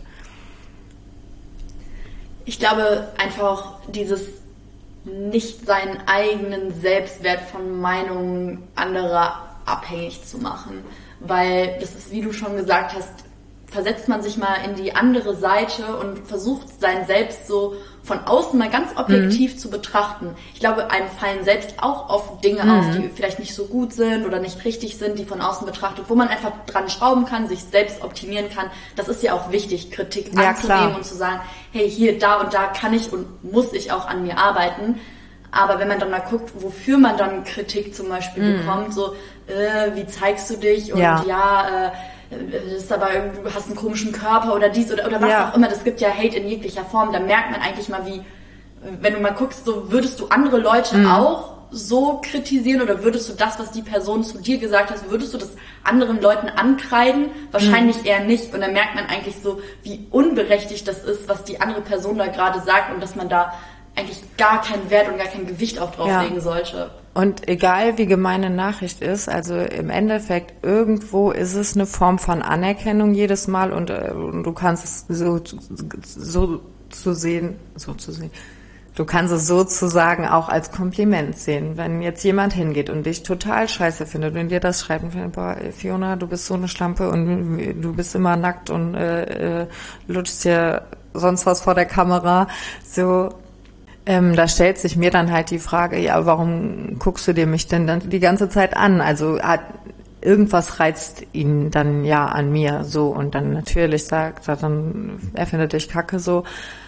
Ich glaube einfach dieses nicht seinen eigenen Selbstwert von Meinungen anderer abhängig zu machen. Weil das ist, wie du schon gesagt hast, versetzt man sich mal in die andere Seite und versucht sein Selbst so von außen mal ganz objektiv mhm. zu betrachten. Ich glaube, einem fallen selbst auch oft Dinge mhm. auf, die vielleicht nicht so gut sind oder nicht richtig sind, die von außen betrachtet, wo man einfach dran schrauben kann, sich selbst optimieren kann. Das ist ja auch wichtig, Kritik ja, anzunehmen klar. und zu sagen, hey, hier, da und da kann ich und muss ich auch an mir arbeiten. Aber wenn man dann mal guckt, wofür man dann Kritik zum Beispiel mm. bekommt, so, äh, wie zeigst du dich und ja, ja äh, das ist aber, du hast einen komischen Körper oder dies oder, oder was ja. auch immer, das gibt ja Hate in jeglicher Form, da merkt man eigentlich mal, wie, wenn du mal guckst, so würdest du andere Leute mm. auch so kritisieren oder würdest du das, was die Person zu dir gesagt hat, würdest du das anderen Leuten ankreiden? Wahrscheinlich mhm. eher nicht. Und dann merkt man eigentlich so, wie unberechtigt das ist, was die andere Person da gerade sagt und dass man da eigentlich gar keinen Wert und gar kein Gewicht auch drauf ja. legen sollte. Und egal wie gemeine Nachricht ist, also im Endeffekt irgendwo ist es eine Form von Anerkennung jedes Mal und, äh, und du kannst es so, so zu sehen, so zu sehen, du kannst es sozusagen auch als Kompliment sehen. Wenn jetzt jemand hingeht und dich total scheiße findet und dir das schreibt und findet, boah, Fiona, du bist so eine Schlampe und du bist immer nackt und äh, äh, lutschst dir sonst was vor der Kamera, so, ähm, da stellt sich mir dann halt die Frage, ja, warum guckst du dir mich denn dann die ganze Zeit an? Also hat irgendwas reizt ihn dann ja an mir, so, und dann natürlich sagt er dann, er findet dich kacke, so.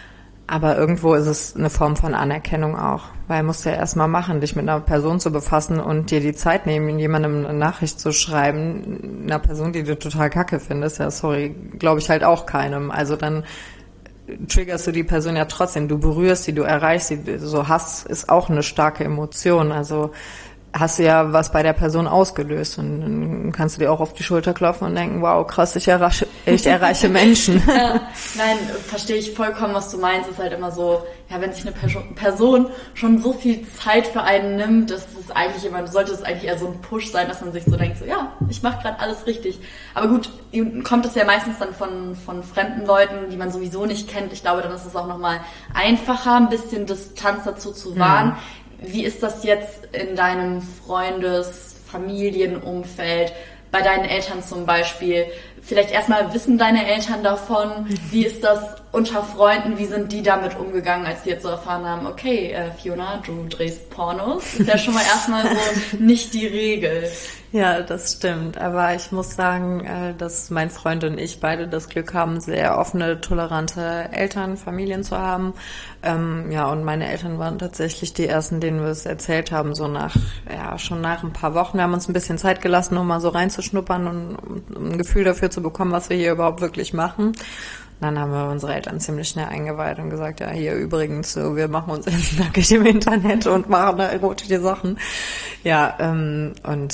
Aber irgendwo ist es eine Form von Anerkennung auch, weil musst du ja erstmal machen, dich mit einer Person zu befassen und dir die Zeit nehmen, jemandem eine Nachricht zu schreiben, einer Person, die du total kacke findest, ja sorry, glaube ich halt auch keinem. Also dann triggerst du die Person ja trotzdem, du berührst sie, du erreichst sie, so Hass ist auch eine starke Emotion, also hast du ja was bei der Person ausgelöst und dann kannst du dir auch auf die Schulter klopfen und denken, wow, krass, ich erreiche, ich erreiche Menschen. Ja, nein, verstehe ich vollkommen, was du meinst. Es ist halt immer so, ja, wenn sich eine Person schon so viel Zeit für einen nimmt, das ist eigentlich immer, sollte es eigentlich eher so ein Push sein, dass man sich so denkt, so, ja, ich mache gerade alles richtig. Aber gut, kommt es ja meistens dann von, von fremden Leuten, die man sowieso nicht kennt. Ich glaube, dann ist es auch nochmal einfacher, ein bisschen Distanz dazu zu wahren. Mhm. Wie ist das jetzt in deinem Freundes-, Familienumfeld, bei deinen Eltern zum Beispiel? Vielleicht erstmal, wissen deine Eltern davon? Wie ist das unter Freunden? Wie sind die damit umgegangen, als sie jetzt so erfahren haben, okay, äh, Fiona, du drehst Pornos? Ist ja schon mal erstmal so nicht die Regel. Ja, das stimmt. Aber ich muss sagen, dass mein Freund und ich beide das Glück haben, sehr offene, tolerante Eltern, Familien zu haben. Ähm, ja, und meine Eltern waren tatsächlich die ersten, denen wir es erzählt haben, so nach, ja, schon nach ein paar Wochen. Wir haben uns ein bisschen Zeit gelassen, um mal so reinzuschnuppern und um ein Gefühl dafür zu bekommen, was wir hier überhaupt wirklich machen. Und dann haben wir unsere Eltern ziemlich schnell eingeweiht und gesagt, ja, hier übrigens, so, wir machen uns jetzt nackig im Internet und machen da erotische Sachen. Ja, ähm, und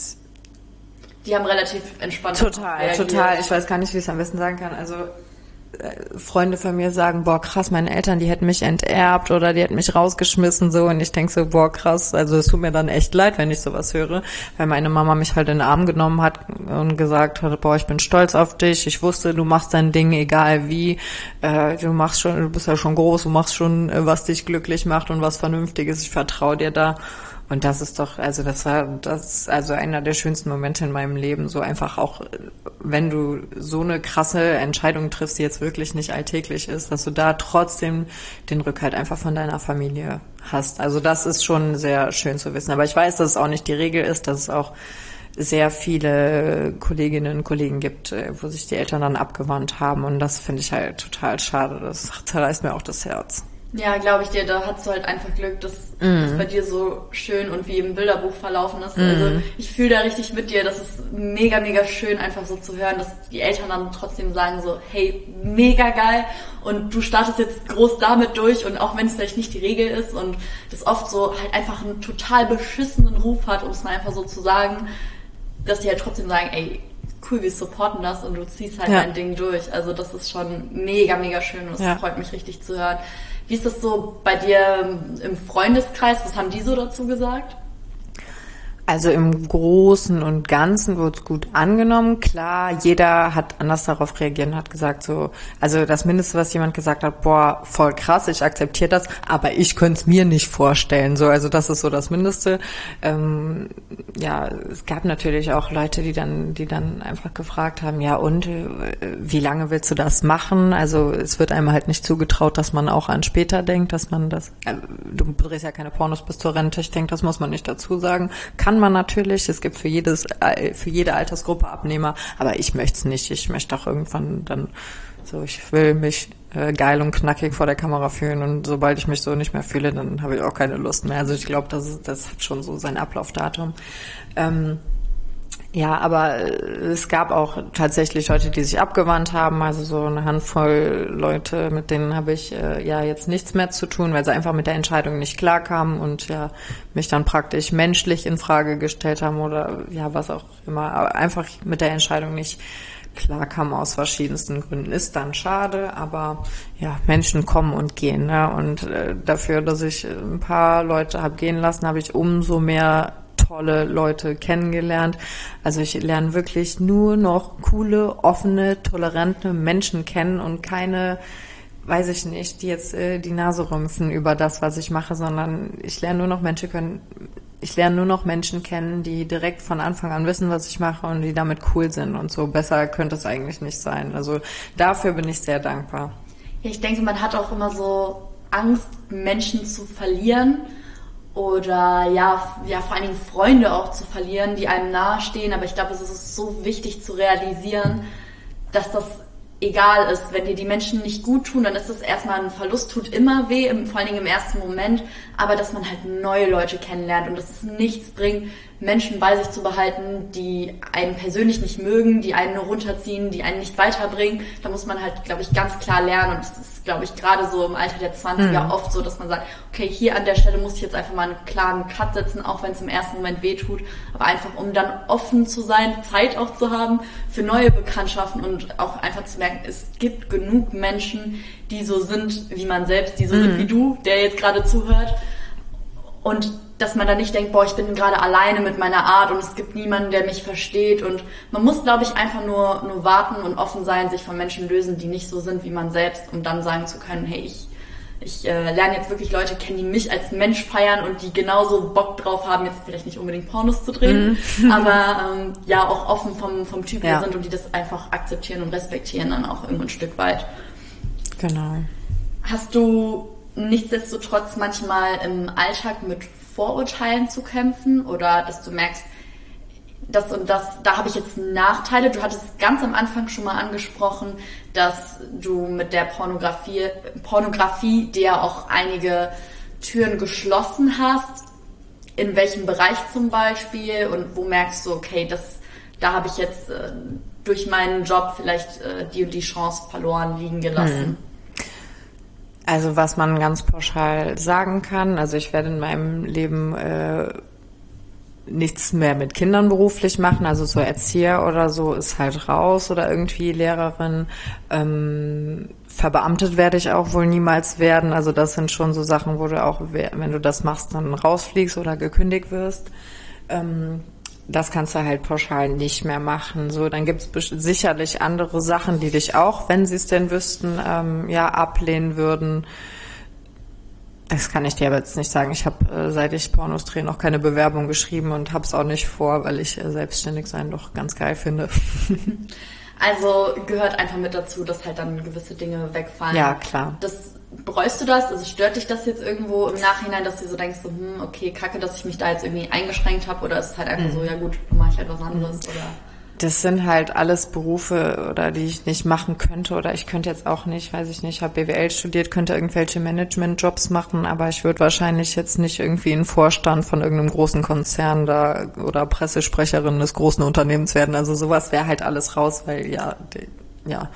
die haben relativ entspannt Total, reagiert. total. Ich weiß gar nicht, wie ich es am besten sagen kann. Also äh, Freunde von mir sagen, boah, krass, meine Eltern, die hätten mich enterbt oder die hätten mich rausgeschmissen, so. Und ich denke so, boah, krass, also es tut mir dann echt leid, wenn ich sowas höre, weil meine Mama mich halt in den Arm genommen hat und gesagt hat, boah, ich bin stolz auf dich, ich wusste, du machst dein Ding, egal wie, äh, du machst schon, du bist ja schon groß, du machst schon, äh, was dich glücklich macht und was Vernünftiges, ich vertraue dir da. Und das ist doch, also das war das also einer der schönsten Momente in meinem Leben, so einfach auch, wenn du so eine krasse Entscheidung triffst, die jetzt wirklich nicht alltäglich ist, dass du da trotzdem den Rückhalt einfach von deiner Familie hast. Also das ist schon sehr schön zu wissen. Aber ich weiß, dass es auch nicht die Regel ist, dass es auch sehr viele Kolleginnen und Kollegen gibt, wo sich die Eltern dann abgewandt haben. Und das finde ich halt total schade. Das zerreißt mir auch das Herz. Ja, glaube ich dir, da hast du halt einfach Glück, dass mm. das bei dir so schön und wie im Bilderbuch verlaufen ist. Mm. Also ich fühle da richtig mit dir, das ist mega, mega schön einfach so zu hören, dass die Eltern dann trotzdem sagen so, hey, mega geil und du startest jetzt groß damit durch und auch wenn es vielleicht nicht die Regel ist und das oft so halt einfach einen total beschissenen Ruf hat, um es mal einfach so zu sagen, dass die halt trotzdem sagen, ey, cool, wir supporten das und du ziehst halt ja. dein Ding durch. Also das ist schon mega, mega schön und das ja. freut mich richtig zu hören. Wie ist das so bei dir im Freundeskreis? Was haben die so dazu gesagt? Also im Großen und Ganzen wurde es gut angenommen. Klar, jeder hat anders darauf reagiert und hat gesagt so, also das Mindeste, was jemand gesagt hat, boah, voll krass, ich akzeptiere das, aber ich könnte es mir nicht vorstellen. So, also das ist so das Mindeste. Ähm, ja, es gab natürlich auch Leute, die dann, die dann einfach gefragt haben, ja und, wie lange willst du das machen? Also es wird einem halt nicht zugetraut, dass man auch an später denkt, dass man das, äh, du drehst ja keine Pornos bis zur Rente, ich denke, das muss man nicht dazu sagen. Kann man natürlich, es gibt für jedes, für jede Altersgruppe Abnehmer, aber ich möchte es nicht, ich möchte auch irgendwann dann so, ich will mich äh, geil und knackig vor der Kamera fühlen und sobald ich mich so nicht mehr fühle, dann habe ich auch keine Lust mehr. Also ich glaube, das, ist, das hat schon so sein Ablaufdatum. Ähm, Ja, aber es gab auch tatsächlich Leute, die sich abgewandt haben, also so eine Handvoll Leute, mit denen habe ich äh, ja jetzt nichts mehr zu tun, weil sie einfach mit der Entscheidung nicht klarkamen und ja mich dann praktisch menschlich in Frage gestellt haben oder ja was auch immer, aber einfach mit der Entscheidung nicht klarkamen aus verschiedensten Gründen. Ist dann schade, aber ja, Menschen kommen und gehen, ne? Und äh, dafür, dass ich ein paar Leute habe gehen lassen, habe ich umso mehr tolle Leute kennengelernt. Also ich lerne wirklich nur noch coole, offene, tolerante Menschen kennen und keine, weiß ich nicht, die jetzt äh, die Nase rümpfen über das, was ich mache, sondern ich lerne nur noch Menschen können, ich lerne nur noch Menschen kennen, die direkt von Anfang an wissen, was ich mache und die damit cool sind und so. Besser könnte es eigentlich nicht sein. Also dafür bin ich sehr dankbar. Ja, ich denke, man hat auch immer so Angst, Menschen zu verlieren. Oder ja, ja, vor allen Dingen Freunde auch zu verlieren, die einem nahestehen. Aber ich glaube, es ist so wichtig zu realisieren, dass das egal ist. Wenn dir die Menschen nicht gut tun, dann ist das erstmal ein Verlust, tut immer weh, vor allen Dingen im ersten Moment. Aber dass man halt neue Leute kennenlernt und dass es nichts bringt, Menschen bei sich zu behalten, die einen persönlich nicht mögen, die einen nur runterziehen, die einen nicht weiterbringen. Da muss man halt, glaube ich, ganz klar lernen. Und das ist, glaube ich, gerade so im Alter der zwanziger mhm. oft so, dass man sagt, okay, hier an der Stelle muss ich jetzt einfach mal einen klaren Cut setzen, auch wenn es im ersten Moment wehtut. Aber einfach, um dann offen zu sein, Zeit auch zu haben für neue Bekanntschaften und auch einfach zu merken, es gibt genug Menschen, die so sind wie man selbst, die so mhm. sind wie du, der jetzt gerade zuhört. Und dass man da nicht denkt, boah, ich bin gerade alleine mit meiner Art und es gibt niemanden, der mich versteht. Und man muss, glaube ich, einfach nur, nur warten und offen sein, sich von Menschen lösen, die nicht so sind wie man selbst, um dann sagen zu können, hey, ich, ich äh, lerne jetzt wirklich Leute kennen, die mich als Mensch feiern und die genauso Bock drauf haben, jetzt vielleicht nicht unbedingt Pornos zu drehen, mhm. aber ähm, ja auch offen vom, vom Typ her ja. sind und die das einfach akzeptieren und respektieren dann auch irgendwo ein Stück weit. Genau. Hast du nichtsdestotrotz manchmal im Alltag mit Vorurteilen zu kämpfen oder dass du merkst, das und das, da habe ich jetzt Nachteile. Du hattest ganz am Anfang schon mal angesprochen, dass du mit der Pornografie, Pornografie dir auch einige Türen geschlossen hast. In welchem Bereich zum Beispiel und wo merkst du, okay, das, da habe ich jetzt äh, durch meinen Job vielleicht äh, die und die Chance verloren liegen gelassen? Hm. Also was man ganz pauschal sagen kann, also ich werde in meinem Leben äh, nichts mehr mit Kindern beruflich machen, also so Erzieher oder so ist halt raus oder irgendwie Lehrerin. Ähm, verbeamtet werde ich auch wohl niemals werden, also das sind schon so Sachen, wo du auch, wenn du das machst, dann rausfliegst oder gekündigt wirst. Ähm, Das kannst du halt pauschal nicht mehr machen. So, dann gibt es sicherlich andere Sachen, die dich auch, wenn sie es denn wüssten, ähm, ja ablehnen würden. Das kann ich dir aber jetzt nicht sagen. Ich habe, äh, seit ich Pornos drehe, noch keine Bewerbung geschrieben und habe es auch nicht vor, weil ich äh, selbstständig sein doch ganz geil finde. Also gehört einfach mit dazu, dass halt dann gewisse Dinge wegfallen. Ja, klar. Das bereust du das? Also stört dich das jetzt irgendwo im Nachhinein, dass du so denkst, so, hm, okay, kacke, dass ich mich da jetzt irgendwie eingeschränkt habe? Oder ist es halt einfach mhm. so, ja gut, dann mache ich halt was anderes? Mhm. Oder? Das sind halt alles Berufe, oder die ich nicht machen könnte. Oder ich könnte jetzt auch nicht, weiß ich nicht, ich habe B W L studiert, könnte irgendwelche Management-Jobs machen, aber ich würde wahrscheinlich jetzt nicht irgendwie ein Vorstand von irgendeinem großen Konzern da oder Pressesprecherin des großen Unternehmens werden. Also sowas wäre halt alles raus, weil ja, die, ja...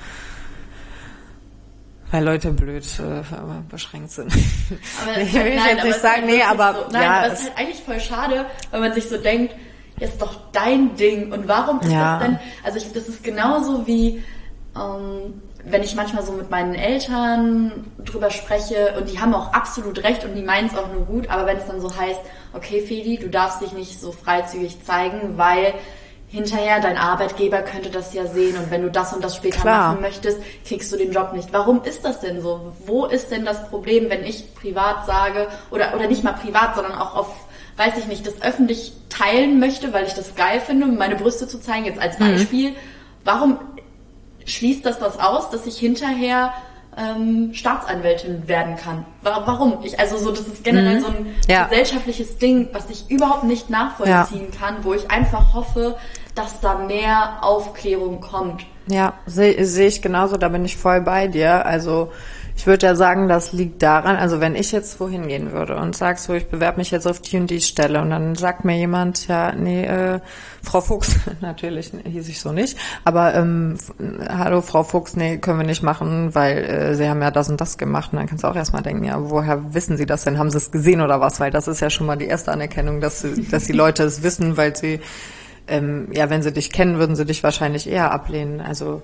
Weil Leute blöd äh, beschränkt sind. Aber nee, halt, will ich nein, jetzt nicht sagen, nee, aber... So, nein, ja, aber es ist halt eigentlich voll schade, weil man sich so denkt, jetzt ist doch dein Ding. Und warum ist ja. das denn... Also ich, das ist genauso wie, ähm, wenn ich manchmal so mit meinen Eltern drüber spreche und die haben auch absolut recht und die meinen es auch nur gut, aber wenn es dann so heißt, okay Feli, du darfst dich nicht so freizügig zeigen, weil... hinterher, dein Arbeitgeber könnte das ja sehen und wenn du das und das später Klar. machen möchtest, kriegst du den Job nicht. Warum ist das denn so? Wo ist denn das Problem, wenn ich privat sage, oder oder nicht mal privat, sondern auch auf, weiß ich nicht, das öffentlich teilen möchte, weil ich das geil finde, meine Brüste zu zeigen, jetzt als Beispiel. Mhm. Warum schließt das das aus, dass ich hinterher ähm, Staatsanwältin werden kann? Warum? Ich, also so, das ist generell mhm. so ein ja. gesellschaftliches Ding, was ich überhaupt nicht nachvollziehen ja. kann, wo ich einfach hoffe, dass da mehr Aufklärung kommt. Ja, sehe seh ich genauso, da bin ich voll bei dir. Also ich würde ja sagen, das liegt daran, also wenn ich jetzt wohin gehen würde und sag so, ich bewerbe mich jetzt auf die und die Stelle und dann sagt mir jemand, ja, nee, äh, Frau Fuchs, natürlich hieß ich so nicht, aber ähm, hallo Frau Fuchs, nee, können wir nicht machen, weil äh, Sie haben ja das und das gemacht. Und dann kannst du auch erstmal denken, ja, woher wissen Sie das denn? Haben Sie es gesehen oder was? Weil das ist ja schon mal die erste Anerkennung, dass, dass die Leute es wissen, weil sie, ähm, ja, wenn sie dich kennen, würden sie dich wahrscheinlich eher ablehnen. Also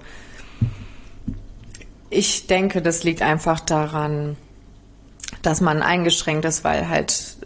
ich denke, das liegt einfach daran, dass man eingeschränkt ist, weil halt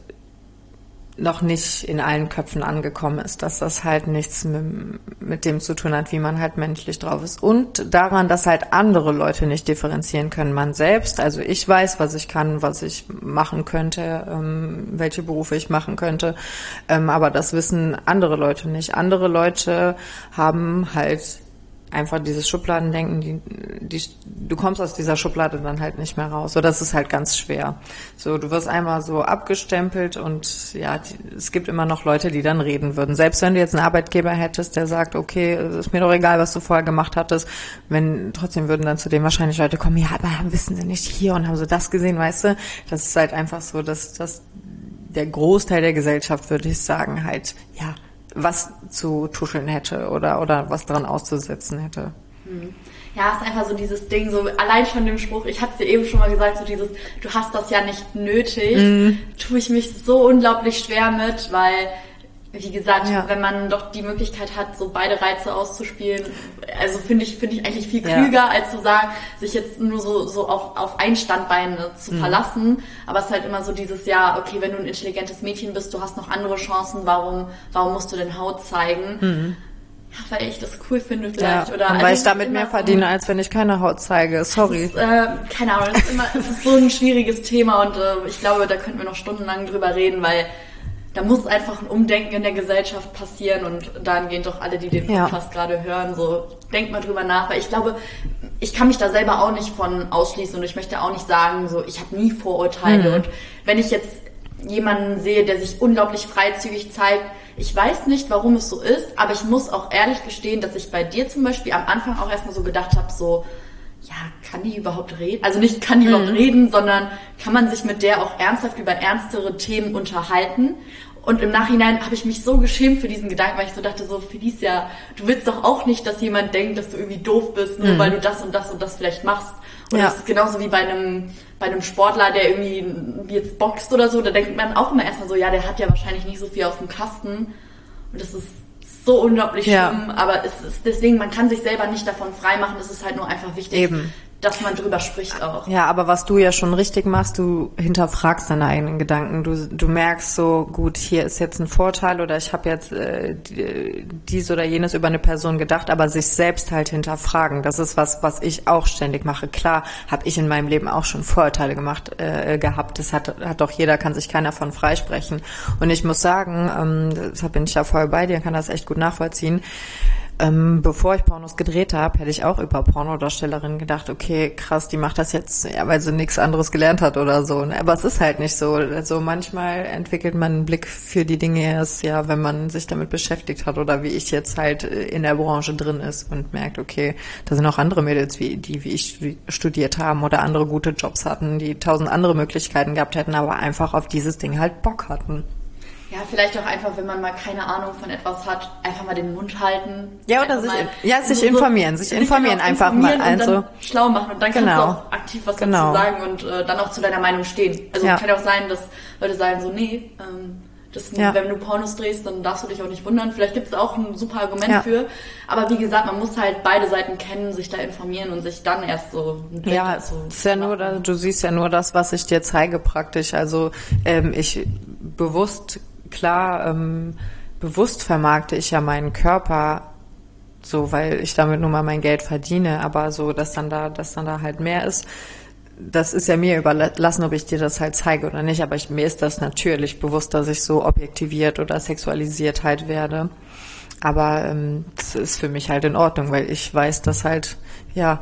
noch nicht in allen Köpfen angekommen ist, dass das halt nichts mit, mit dem zu tun hat, wie man halt menschlich drauf ist. Und daran, dass halt andere Leute nicht differenzieren können. Man selbst, also ich weiß, was ich kann, was ich machen könnte, ähm, welche Berufe ich machen könnte, ähm, aber das wissen andere Leute nicht. Andere Leute haben halt einfach dieses Schubladendenken, die, die, du kommst aus dieser Schublade dann halt nicht mehr raus. So, das ist halt ganz schwer. So, du wirst einmal so abgestempelt und ja, die, es gibt immer noch Leute, die dann reden würden. Selbst wenn du jetzt einen Arbeitgeber hättest, der sagt, okay, es ist mir doch egal, was du vorher gemacht hattest, wenn, trotzdem würden dann zu dem wahrscheinlich Leute kommen, ja, aber wissen sie nicht hier und haben sie das gesehen, weißt du? Das ist halt einfach so, dass, dass der Großteil der Gesellschaft, würde ich sagen, halt, ja, was zu tuscheln hätte oder oder was dran auszusetzen hätte. Ja, es ist einfach so dieses Ding, so allein schon dem Spruch, ich hatte es dir eben schon mal gesagt, so dieses, du hast das ja nicht nötig, mm. tue ich mich so unglaublich schwer mit, weil, wie gesagt, ja. wenn man doch die Möglichkeit hat, so beide Reize auszuspielen, also finde ich finde ich eigentlich viel klüger, ja. als zu sagen, sich jetzt nur so so auf auf ein Standbein zu mhm. verlassen. Aber es ist halt immer so dieses, ja, okay, wenn du ein intelligentes Mädchen bist, du hast noch andere Chancen, warum warum musst du denn Haut zeigen? Mhm. Ja, weil ich das cool finde vielleicht. Ja, oder und weil also ich damit mehr verdiene, als wenn ich keine Haut zeige. Sorry. Ist, äh, keine Ahnung, das ist, immer, das ist so ein schwieriges Thema und äh, ich glaube, da könnten wir noch stundenlang drüber reden, weil da muss einfach ein Umdenken in der Gesellschaft passieren und dahingehend doch alle, die den Podcast ja. gerade hören, so denkt mal drüber nach, weil ich glaube, ich kann mich da selber auch nicht von ausschließen und ich möchte auch nicht sagen, so ich habe nie Vorurteile mhm. und wenn ich jetzt jemanden sehe, der sich unglaublich freizügig zeigt, ich weiß nicht, warum es so ist, aber ich muss auch ehrlich gestehen, dass ich bei dir zum Beispiel am Anfang auch erstmal so gedacht habe, so ja, kann die überhaupt reden? Also nicht kann die mhm. überhaupt reden, sondern kann man sich mit der auch ernsthaft über ernstere Themen unterhalten? Und im Nachhinein habe ich mich so geschämt für diesen Gedanken, weil ich so dachte, so Felicia, du willst doch auch nicht, dass jemand denkt, dass du irgendwie doof bist, nur mhm. weil du das und das und das vielleicht machst. Und ja. das ist genauso wie bei einem bei einem Sportler, der irgendwie jetzt boxt oder so, da denkt man auch immer erstmal so, ja, der hat ja wahrscheinlich nicht so viel auf dem Kasten. Und das ist so unglaublich ja. schlimm, aber es ist deswegen, man kann sich selber nicht davon freimachen, es ist halt nur einfach wichtig, Eben. dass man drüber spricht auch. Ja, aber was du ja schon richtig machst, du hinterfragst deine eigenen Gedanken. Du, du merkst so, gut, hier ist jetzt ein Vorteil oder ich habe jetzt äh, dies oder jenes über eine Person gedacht, aber sich selbst halt hinterfragen. Das ist was, was ich auch ständig mache. Klar, habe ich in meinem Leben auch schon Vorurteile gemacht äh, gehabt. Das hat, hat doch jeder, kann sich keiner von freisprechen. Und ich muss sagen, ähm, deshalb bin ich ja voll bei dir, kann das echt gut nachvollziehen. Ähm, bevor ich Pornos gedreht habe, hätte ich auch über Pornodarstellerinnen gedacht, okay, krass, die macht das jetzt, ja, weil sie nichts anderes gelernt hat oder so. Aber es ist halt nicht so. Also manchmal entwickelt man einen Blick für die Dinge erst, ja, wenn man sich damit beschäftigt hat oder wie ich jetzt halt in der Branche drin ist und merkt, okay, da sind auch andere Mädels, wie, die wie ich studiert haben oder andere gute Jobs hatten, die tausend andere Möglichkeiten gehabt hätten, aber einfach auf dieses Ding halt Bock hatten. Ja, vielleicht auch einfach, wenn man mal keine Ahnung von etwas hat, einfach mal den Mund halten. Ja, oder sich, ja, sich so informieren, sich informieren einfach mal. Also und dann schlau machen und dann genau. kannst du auch aktiv was genau. dazu sagen und äh, dann auch zu deiner Meinung stehen. Also ja. kann ja auch sein, dass Leute sagen so, nee, ähm, das, ja. wenn du Pornos drehst, dann darfst du dich auch nicht wundern. Vielleicht gibt es auch ein super Argument ja. für. Aber wie gesagt, man muss halt beide Seiten kennen, sich da informieren und sich dann erst so... Ja, so ist ja nur, da, du siehst ja nur das, was ich dir zeige praktisch. Also ähm, ich bewusst... Klar, ähm, bewusst vermarkte ich ja meinen Körper so, weil ich damit nur mal mein Geld verdiene, aber so, dass dann da, dass dann da halt mehr ist, das ist ja mir überlassen, ob ich dir das halt zeige oder nicht, aber ich, mir ist das natürlich bewusst, dass ich so objektiviert oder sexualisiert halt werde, aber ähm, das ist für mich halt in Ordnung, weil ich weiß, dass halt, ja,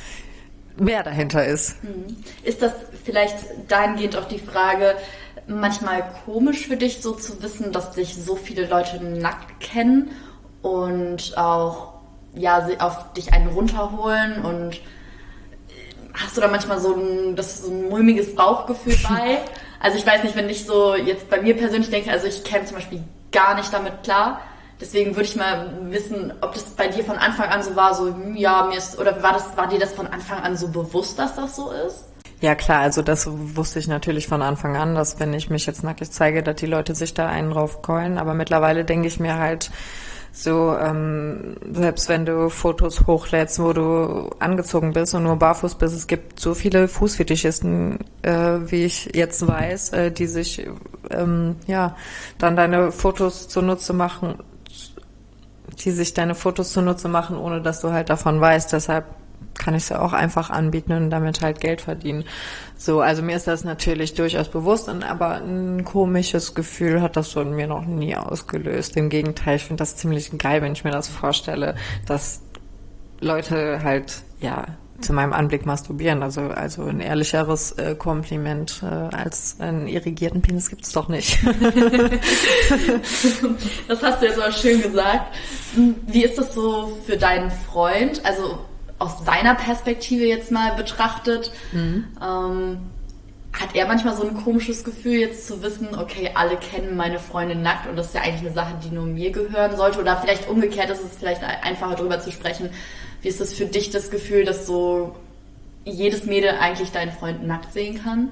mehr dahinter ist. Ist das vielleicht dahingehend auch die Frage, manchmal komisch für dich, so zu wissen, dass dich so viele Leute nackt kennen? und auch ja auf dich einen runterholen? Und hast du da manchmal so ein, das so ein mulmiges Bauchgefühl bei? Also ich weiß nicht, wenn ich so jetzt bei mir persönlich denke, also ich käme zum Beispiel gar nicht damit klar. Deswegen würde ich mal wissen, ob das bei dir von Anfang an so war, so ja, mir ist, oder war das, war dir das von Anfang an so bewusst, dass das so ist? Ja klar, also das wusste ich natürlich von Anfang an, dass wenn ich mich jetzt nackig zeige, dass die Leute sich da einen drauf keulen. Aber mittlerweile denke ich mir halt so, ähm, selbst wenn du Fotos hochlädst, wo du angezogen bist und nur barfuß bist, es gibt so viele Fußfetischisten, äh, wie ich jetzt weiß, äh, die sich ähm, ja dann deine Fotos zunutze machen, die sich deine Fotos zunutze machen, ohne dass du halt davon weißt. Deshalb kann ich es ja auch einfach anbieten und damit halt Geld verdienen. So, also mir ist das natürlich durchaus bewusst, aber ein komisches Gefühl hat das so in mir noch nie ausgelöst. Im Gegenteil, ich finde das ziemlich geil, wenn ich mir das vorstelle, dass Leute halt, ja, zu meinem Anblick masturbieren. Also, also ein ehrlicheres äh, Kompliment äh, als einen irrigierten Penis gibt's doch nicht. Das hast du jetzt auch schön gesagt. Wie ist das so für deinen Freund? Also, aus seiner Perspektive jetzt mal betrachtet, mhm. ähm, hat er manchmal so ein komisches Gefühl, jetzt zu wissen, okay, alle kennen meine Freundin nackt und das ist ja eigentlich eine Sache, die nur mir gehören sollte, oder vielleicht umgekehrt ist es vielleicht einfacher drüber zu sprechen. Wie ist das für dich, das Gefühl, dass so jedes Mädel eigentlich deinen Freund nackt sehen kann?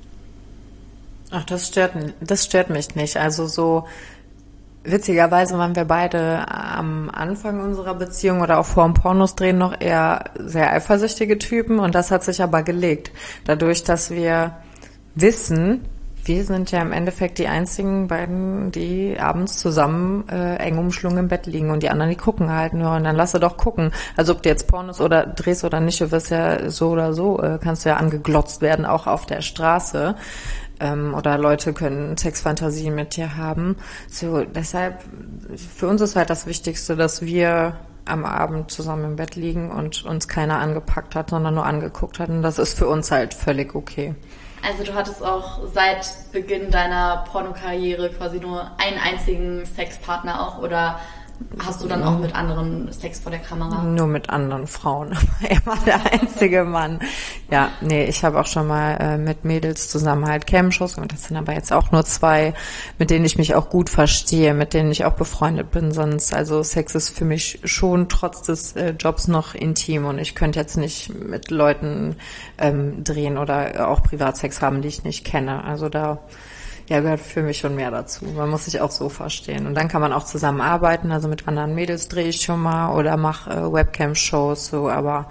Ach, das stört, das stört mich nicht. Also so witzigerweise waren wir beide am Anfang unserer Beziehung oder auch vor dem Pornos drehen noch eher sehr eifersüchtige Typen und das hat sich aber gelegt. Dadurch, dass wir wissen, wir sind ja im Endeffekt die einzigen beiden, die abends zusammen äh, eng umschlungen im Bett liegen und die anderen, die gucken halt nur und dann lass doch gucken. Also ob du jetzt Pornos oder drehst oder nicht, du wirst ja so oder so, äh, kannst du ja angeglotzt werden, auch auf der Straße. Oder Leute können Sexfantasien mit dir haben. So, deshalb, für uns ist halt das Wichtigste, dass wir am Abend zusammen im Bett liegen und uns keiner angepackt hat, sondern nur angeguckt hat. Und das ist für uns halt völlig okay. Also du hattest auch seit Beginn deiner Pornokarriere quasi nur einen einzigen Sexpartner auch, oder hast du dann auch mit anderen Sex vor der Kamera? Nur mit anderen Frauen, aber er war der einzige Mann. Ja, nee, ich habe auch schon mal äh, mit Mädels zusammen halt Cam-Shows gemacht. Das sind aber jetzt auch nur zwei, mit denen ich mich auch gut verstehe, mit denen ich auch befreundet bin. Sonst, also Sex ist für mich schon trotz des äh, Jobs noch intim und ich könnte jetzt nicht mit Leuten ähm, drehen oder auch Privatsex haben, die ich nicht kenne. Also da ja, gehört für mich schon mehr dazu. Man muss sich auch so verstehen. Und dann kann man auch zusammenarbeiten. Also mit anderen Mädels drehe ich schon mal oder mache äh, Webcam-Shows, so, aber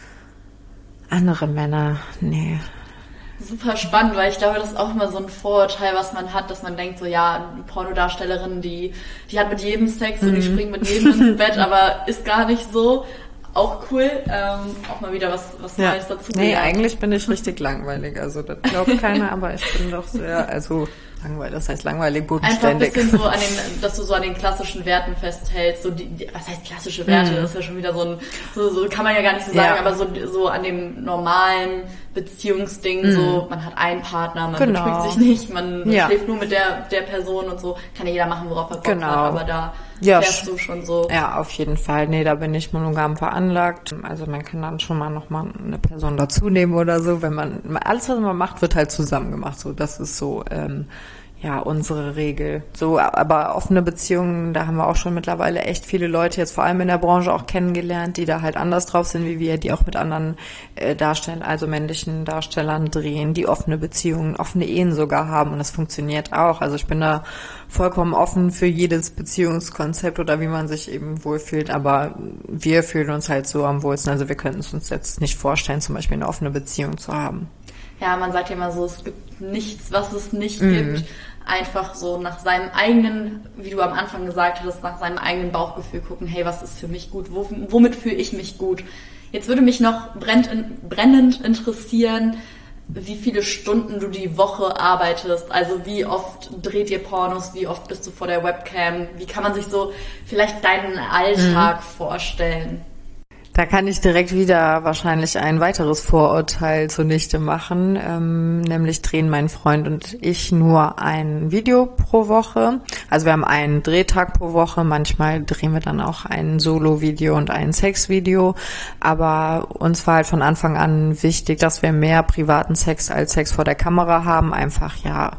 andere Männer, nee. Super spannend, weil ich glaube, das ist auch immer so ein Vorurteil, was man hat, dass man denkt, so ja, eine Pornodarstellerin, die, die hat mit jedem Sex und die springt mit jedem ins Bett, aber ist gar nicht so. Auch cool, ähm, auch mal wieder was, was ja. Neues dazu. Nee, gelernt. Eigentlich bin ich richtig langweilig, also das glaubt keiner, aber ich bin doch sehr, also langweilig, das heißt langweilig, bodenständig. Einfach ein bisschen so an den, dass du so an den klassischen Werten festhältst, so die, die was heißt klassische Werte, mhm. das ist ja schon wieder so ein, so, so kann man ja gar nicht so sagen, ja. aber so, so an dem normalen Beziehungsding, mhm. so, man hat einen Partner, man genau. betrügt sich nicht, man ja. schläft nur mit der, der Person und so, kann ja jeder machen, worauf er Bock genau. hat, aber da ja, fährst du schon so. Ja, auf jeden Fall. Nee, da bin ich monogam veranlagt. Also man kann dann schon mal noch mal eine Person dazu nehmen oder so, wenn man, alles was man macht, wird halt zusammen gemacht, so, das ist so, ähm, ja, unsere Regel. So, aber offene Beziehungen, da haben wir auch schon mittlerweile echt viele Leute jetzt vor allem in der Branche auch kennengelernt, die da halt anders drauf sind wie wir, die auch mit anderen äh, Darstellern, also männlichen Darstellern drehen, die offene Beziehungen, offene Ehen sogar haben und das funktioniert auch. Also ich bin da vollkommen offen für jedes Beziehungskonzept oder wie man sich eben wohlfühlt, aber wir fühlen uns halt so am wohlsten. Also wir könnten es uns jetzt nicht vorstellen, zum Beispiel eine offene Beziehung zu haben. Ja, man sagt ja immer so, es gibt nichts, was es nicht Mhm. gibt. Einfach so nach seinem eigenen, wie du am Anfang gesagt hattest, nach seinem eigenen Bauchgefühl gucken, hey, was ist für mich gut, Wo, womit fühle ich mich gut. Jetzt würde mich noch brennend, brennend interessieren, wie viele Stunden du die Woche arbeitest. Also wie oft dreht ihr Pornos, wie oft bist du vor der Webcam, wie kann man sich so vielleicht deinen Alltag mhm. vorstellen? Da kann ich direkt wieder wahrscheinlich ein weiteres Vorurteil zunichte machen, ähm, nämlich drehen mein Freund und ich nur ein Video pro Woche. Also wir haben einen Drehtag pro Woche, manchmal drehen wir dann auch ein Solo-Video und ein Sex-Video, aber uns war halt von Anfang an wichtig, dass wir mehr privaten Sex als Sex vor der Kamera haben, einfach ja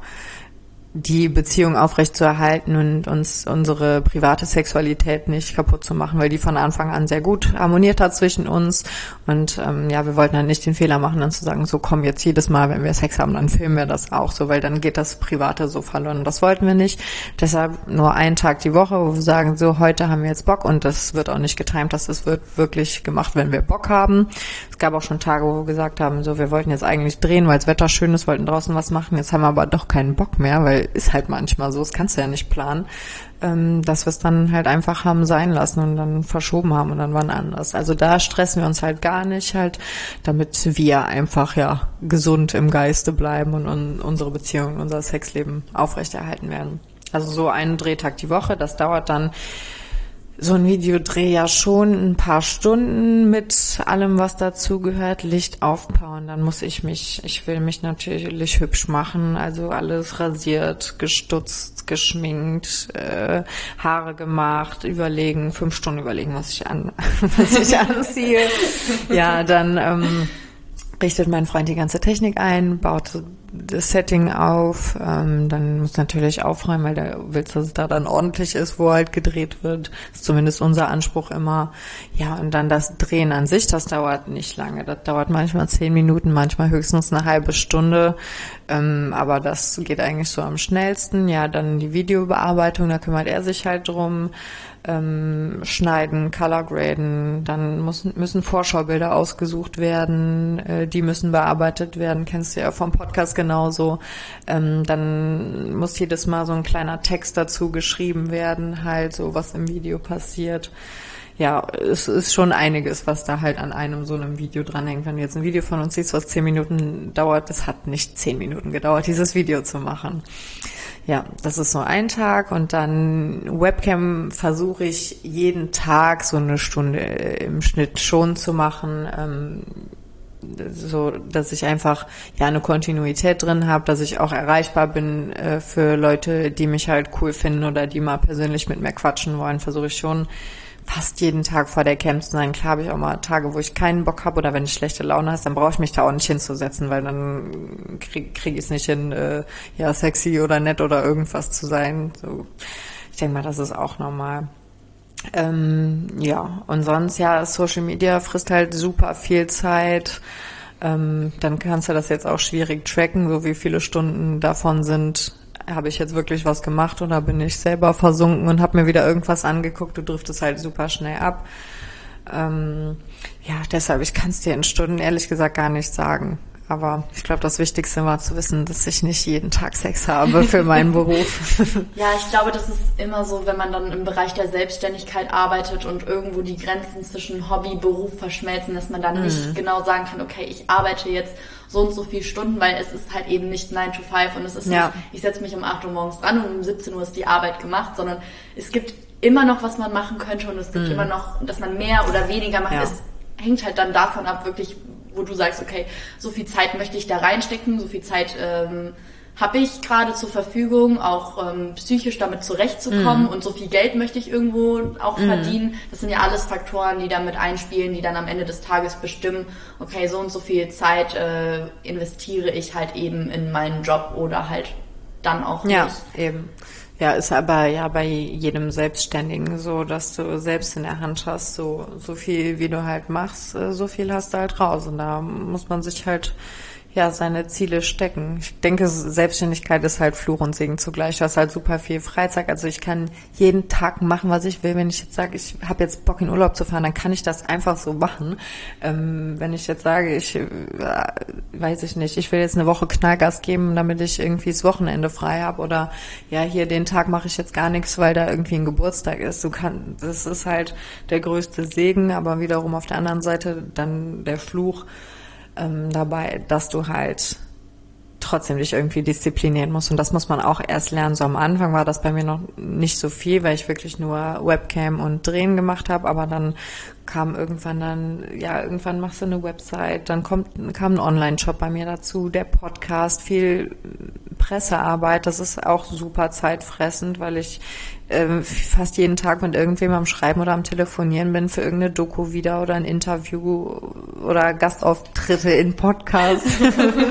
die Beziehung aufrechtzuerhalten und uns unsere private Sexualität nicht kaputt zu machen, weil die von Anfang an sehr gut harmoniert hat zwischen uns und ähm, ja, wir wollten dann nicht den Fehler machen, dann zu sagen, so komm jetzt jedes Mal, wenn wir Sex haben, dann filmen wir das auch so, weil dann geht das Private so verloren. Das wollten wir nicht. Deshalb nur einen Tag die Woche, wo wir sagen, so heute haben wir jetzt Bock und das wird auch nicht getimt, dass das wird wirklich gemacht, wenn wir Bock haben. Es gab auch schon Tage, wo wir gesagt haben, so wir wollten jetzt eigentlich drehen, weil das Wetter schön ist, wollten draußen was machen, jetzt haben wir aber doch keinen Bock mehr, weil ist halt manchmal so, das kannst du ja nicht planen, ähm, dass wir es dann halt einfach haben sein lassen und dann verschoben haben und dann wann anders. Also da stressen wir uns halt gar nicht halt, damit wir einfach ja gesund im Geiste bleiben und un- unsere Beziehung, unser Sexleben aufrechterhalten werden. Also so einen Drehtag die Woche, das dauert dann so ein Videodreh ja schon ein paar Stunden mit allem, was dazu gehört, Licht aufbauen. Dann muss ich mich, ich will mich natürlich hübsch machen, also alles rasiert, gestutzt, geschminkt, äh, Haare gemacht, überlegen, fünf Stunden überlegen, was ich an, was ich anziehe. Ja, dann ähm, richtet mein Freund die ganze Technik ein, baut das Setting auf, ähm, dann muss natürlich aufräumen, weil der willst, dass es da dann ordentlich ist, wo halt gedreht wird. Das ist zumindest unser Anspruch immer. Ja, und dann das Drehen an sich, das dauert nicht lange. Das dauert manchmal zehn Minuten, manchmal höchstens eine halbe Stunde. Ähm, aber das geht eigentlich so am schnellsten. Ja, dann die Videobearbeitung, da kümmert er sich halt drum. Ähm, schneiden, colorgraden, dann müssen, müssen Vorschaubilder ausgesucht werden, äh, die müssen bearbeitet werden, kennst du ja vom Podcast genauso. Ähm, dann muss jedes Mal so ein kleiner Text dazu geschrieben werden, halt so was im Video passiert. Ja, es ist schon einiges, was da halt an einem so einem Video dranhängt. Wenn du jetzt ein Video von uns siehst, was zehn Minuten dauert, das hat nicht zehn Minuten gedauert, dieses Video zu machen. Ja, das ist so ein Tag und dann Webcam versuche ich jeden Tag so eine Stunde im Schnitt schon zu machen, ähm, so dass ich einfach ja eine Kontinuität drin habe, dass ich auch erreichbar bin äh, für Leute, die mich halt cool finden oder die mal persönlich mit mir quatschen wollen, versuche ich schon fast jeden Tag vor der Cam zu sein. Klar habe ich auch mal Tage, wo ich keinen Bock habe oder wenn ich schlechte Laune hast, dann brauche ich mich da auch nicht hinzusetzen, weil dann kriege krieg ich es nicht hin, äh, ja sexy oder nett oder irgendwas zu sein. So, ich denke mal, das ist auch normal. Ähm, ja, und sonst, ja, Social Media frisst halt super viel Zeit. Ähm, dann kannst du das jetzt auch schwierig tracken, so wie viele Stunden davon sind, habe ich jetzt wirklich was gemacht oder bin ich selber versunken und habe mir wieder irgendwas angeguckt. Du driftest halt super schnell ab. Ähm, ja, deshalb, ich kann es dir in Stunden ehrlich gesagt gar nicht sagen. Aber ich glaube, das Wichtigste war zu wissen, dass ich nicht jeden Tag Sex habe für meinen Beruf. Ja, ich glaube, das ist immer so, wenn man dann im Bereich der Selbstständigkeit arbeitet und irgendwo die Grenzen zwischen Hobby, Beruf verschmelzen, dass man dann mhm. nicht genau sagen kann, okay, ich arbeite jetzt so und so viele Stunden, weil es ist halt eben nicht nine to five und es ist ja. nicht, ich setze mich um acht Uhr morgens dran und um siebzehn Uhr ist die Arbeit gemacht, sondern es gibt immer noch, was man machen könnte und es gibt mhm. immer noch, dass man mehr oder weniger macht. Ja. Es hängt halt dann davon ab, wirklich, wo du sagst, okay, so viel Zeit möchte ich da reinstecken, so viel Zeit ähm, habe ich gerade zur Verfügung, auch ähm, psychisch damit zurechtzukommen mm. und so viel Geld möchte ich irgendwo auch mm. verdienen. Das sind ja alles Faktoren, die damit einspielen, die dann am Ende des Tages bestimmen, okay, so und so viel Zeit äh, investiere ich halt eben in meinen Job oder halt dann auch nicht. Ja, eben. Ja, ist aber ja bei jedem Selbstständigen so, dass du selbst in der Hand hast, so, so viel wie du halt machst, so viel hast du halt raus. Und da muss man sich halt ja seine Ziele stecken. Ich denke, Selbstständigkeit ist halt Fluch und Segen zugleich. Du hast halt super viel Freizeit. Also ich kann jeden Tag machen, was ich will. Wenn ich jetzt sage, ich habe jetzt Bock in Urlaub zu fahren, dann kann ich das einfach so machen. Ähm, wenn ich jetzt sage, ich äh, weiß ich nicht, ich will jetzt eine Woche Knallgas geben, damit ich irgendwie das Wochenende frei habe oder ja, hier den Tag mache ich jetzt gar nichts, weil da irgendwie ein Geburtstag ist. Du kannst, das ist halt der größte Segen, aber wiederum auf der anderen Seite dann der Fluch dabei, dass du halt trotzdem dich irgendwie disziplinieren musst. Und das muss man auch erst lernen. So am Anfang war das bei mir noch nicht so viel, weil ich wirklich nur Webcam und Drehen gemacht habe. Aber dann kam irgendwann dann, ja, irgendwann machst du eine Website, dann kommt, kam ein Online-Shop bei mir dazu, der Podcast, viel Pressearbeit. Das ist auch super zeitfressend, weil ich äh, fast jeden Tag mit irgendwem am Schreiben oder am Telefonieren bin für irgendeine Doku wieder oder ein Interview oder Gastauftritte in Podcasts.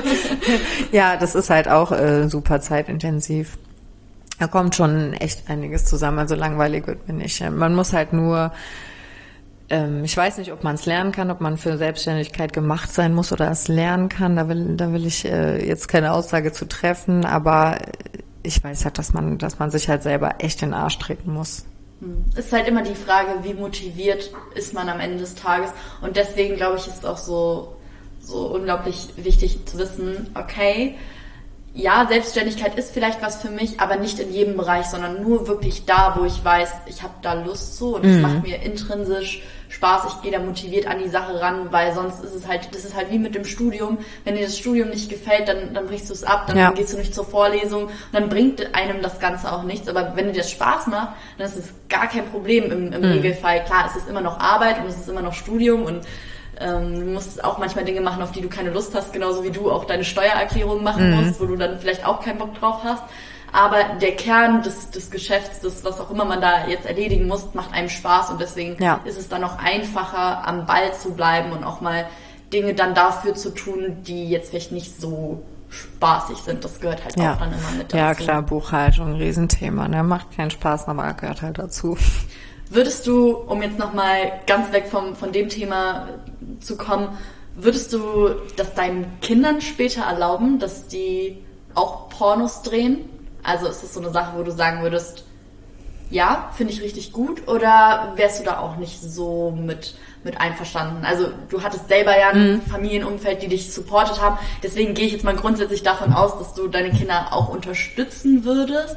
Ja, das ist halt auch äh, super zeitintensiv. Da kommt schon echt einiges zusammen, also langweilig wird mir nicht. Man muss halt nur, ähm, ich weiß nicht, ob man es lernen kann, ob man für Selbstständigkeit gemacht sein muss oder es lernen kann, da will, da will ich äh, jetzt keine Aussage zu treffen, aber ich weiß halt, dass man, dass man sich halt selber echt in den Arsch treten muss. Es ist halt immer die Frage, wie motiviert ist man am Ende des Tages, und deswegen glaube ich, ist es auch so, so unglaublich wichtig zu wissen, okay, ja, Selbstständigkeit ist vielleicht was für mich, aber nicht in jedem Bereich, sondern nur wirklich da, wo ich weiß, ich habe da Lust zu und es mhm. macht mir intrinsisch Spaß, ich gehe da motiviert an die Sache ran, weil sonst ist es halt, das ist halt wie mit dem Studium, wenn dir das Studium nicht gefällt, dann, dann brichst du es ab, dann ja. gehst du nicht zur Vorlesung und dann bringt einem das Ganze auch nichts, aber wenn dir das Spaß macht, dann ist es gar kein Problem im, im mhm. Regelfall. Klar, es ist immer noch Arbeit und es ist immer noch Studium und Ähm, du musst auch manchmal Dinge machen, auf die du keine Lust hast, genauso wie du auch deine Steuererklärung machen mhm. musst, wo du dann vielleicht auch keinen Bock drauf hast. Aber der Kern des, des Geschäfts, des, was auch immer man da jetzt erledigen muss, macht einem Spaß und deswegen ja. ist es dann auch einfacher, am Ball zu bleiben und auch mal Dinge dann dafür zu tun, die jetzt vielleicht nicht so spaßig sind. Das gehört halt ja. auch dann immer mit dazu. Ja klar, Buchhaltung, Riesenthema, ne? Macht keinen Spaß, aber gehört halt dazu. Würdest du, um jetzt nochmal ganz weg vom, von dem Thema zu kommen, würdest du das deinen Kindern später erlauben, dass die auch Pornos drehen? Also ist das so eine Sache, wo du sagen würdest, ja, finde ich richtig gut, oder wärst du da auch nicht so mit, mit einverstanden? Also du hattest selber ja ein mhm. Familienumfeld, die dich supportet haben, deswegen gehe ich jetzt mal grundsätzlich davon aus, dass du deine Kinder auch unterstützen würdest.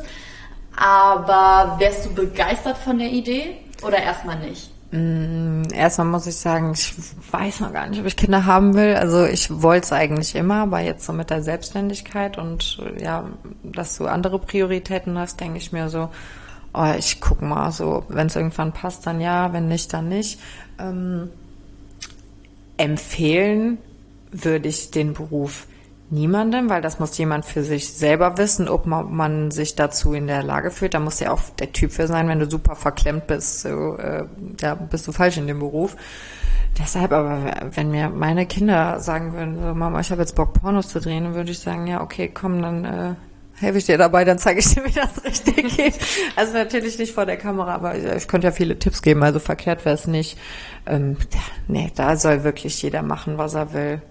Aber wärst du begeistert von der Idee oder erstmal nicht? Mm, erstmal muss ich sagen, ich weiß noch gar nicht, ob ich Kinder haben will. Also ich wollte es eigentlich immer, aber jetzt so mit der Selbstständigkeit und ja, dass du andere Prioritäten hast, denke ich mir so, oh, ich guck mal, so wenn es irgendwann passt, dann ja, wenn nicht, dann nicht. Ähm, empfehlen würde ich den Beruf niemandem, weil das muss jemand für sich selber wissen, ob man, man sich dazu in der Lage fühlt. Da muss ja auch der Typ für sein, wenn du super verklemmt bist, so, äh, ja, bist du falsch in dem Beruf. Deshalb aber, wenn mir meine Kinder sagen würden, so, Mama, ich habe jetzt Bock, Pornos zu drehen, dann würde ich sagen, ja, okay, komm, dann äh, helfe ich dir dabei, dann zeige ich dir, wie das richtig geht. Also natürlich nicht vor der Kamera, aber ich, ich könnte ja viele Tipps geben, also verkehrt wäre es nicht. Ähm, ja, nee, da soll wirklich jeder machen, was er will.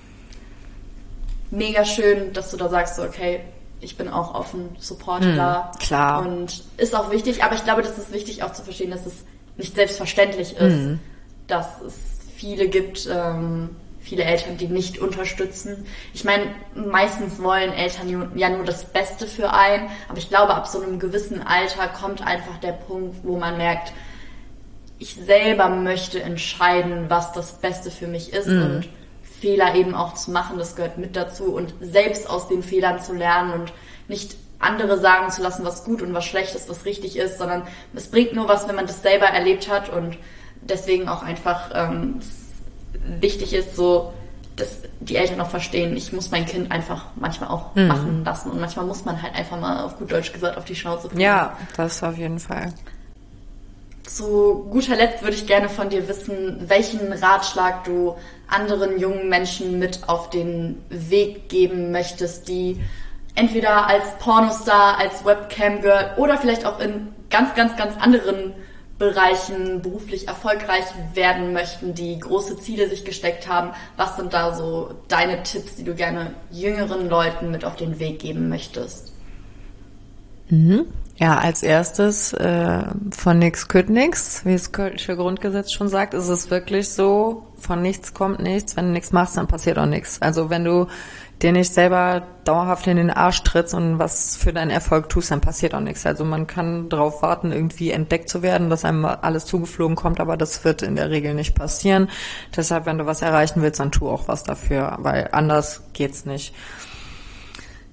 Mega schön, dass du da sagst, so, okay, ich bin auch offen, Support mm, da. Klar. Und ist auch wichtig, aber ich glaube, das ist wichtig auch zu verstehen, dass es nicht selbstverständlich ist, mm. dass es viele gibt, ähm, viele Eltern, die nicht unterstützen. Ich meine, meistens wollen Eltern ja nur das Beste für einen, aber ich glaube, ab so einem gewissen Alter kommt einfach der Punkt, wo man merkt, ich selber möchte entscheiden, was das Beste für mich ist mm. und Fehler eben auch zu machen, das gehört mit dazu und selbst aus den Fehlern zu lernen und nicht andere sagen zu lassen, was gut und was schlecht ist, was richtig ist, sondern es bringt nur was, wenn man das selber erlebt hat und deswegen auch einfach ähm, wichtig ist, so, dass die Eltern auch verstehen, ich muss mein Kind einfach manchmal auch mhm. machen lassen und manchmal muss man halt einfach mal auf gut Deutsch gesagt auf die Schnauze kriegen. Ja, das auf jeden Fall. Zu guter Letzt würde ich gerne von dir wissen, welchen Ratschlag du anderen jungen Menschen mit auf den Weg geben möchtest, die entweder als Pornostar, als Webcam-Girl oder vielleicht auch in ganz, ganz, ganz anderen Bereichen beruflich erfolgreich werden möchten, die große Ziele sich gesteckt haben. Was sind da so deine Tipps, die du gerne jüngeren Leuten mit auf den Weg geben möchtest? Mhm. Ja, als erstes, äh, von nix kütt nix, wie das Kölsche Grundgesetz schon sagt, ist es wirklich so, von nichts kommt nichts, wenn du nichts machst, dann passiert auch nichts. Also wenn du dir nicht selber dauerhaft in den Arsch trittst und was für deinen Erfolg tust, dann passiert auch nichts. Also man kann darauf warten, irgendwie entdeckt zu werden, dass einem alles zugeflogen kommt, aber das wird in der Regel nicht passieren. Deshalb, wenn du was erreichen willst, dann tu auch was dafür, weil anders geht's nicht.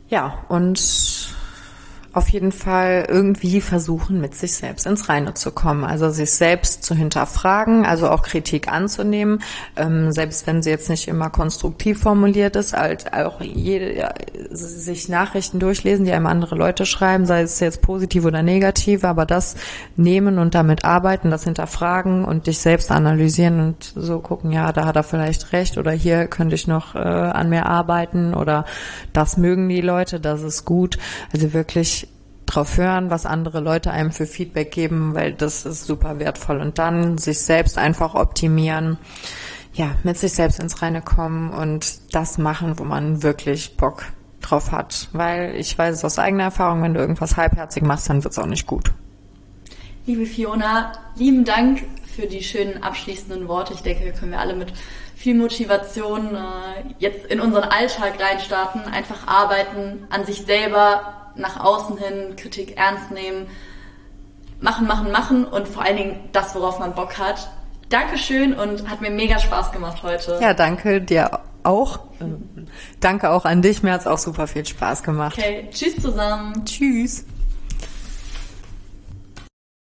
Ja, und auf jeden Fall irgendwie versuchen, mit sich selbst ins Reine zu kommen. Also sich selbst zu hinterfragen, also auch Kritik anzunehmen, ähm, selbst wenn sie jetzt nicht immer konstruktiv formuliert ist, halt auch jede, ja, sich Nachrichten durchlesen, die einem andere Leute schreiben, sei es jetzt positiv oder negativ, aber das nehmen und damit arbeiten, das hinterfragen und dich selbst analysieren und so gucken, ja, da hat er vielleicht recht oder hier könnte ich noch äh, an mir arbeiten oder das mögen die Leute, das ist gut. Also wirklich drauf hören, was andere Leute einem für Feedback geben, weil das ist super wertvoll. Und dann sich selbst einfach optimieren, ja, mit sich selbst ins Reine kommen und das machen, wo man wirklich Bock drauf hat. Weil ich weiß es aus eigener Erfahrung, wenn du irgendwas halbherzig machst, dann wird's auch nicht gut. Liebe Fiona, lieben Dank für die schönen abschließenden Worte. Ich denke, können wir alle mit viel Motivation äh, jetzt in unseren Alltag reinstarten, einfach arbeiten, an sich selber, nach außen hin, Kritik ernst nehmen, machen, machen, machen und vor allen Dingen das, worauf man Bock hat. Dankeschön und hat mir mega Spaß gemacht heute. Ja, danke dir auch. Danke auch an dich, mir hat's auch super viel Spaß gemacht. Okay, tschüss zusammen. Tschüss.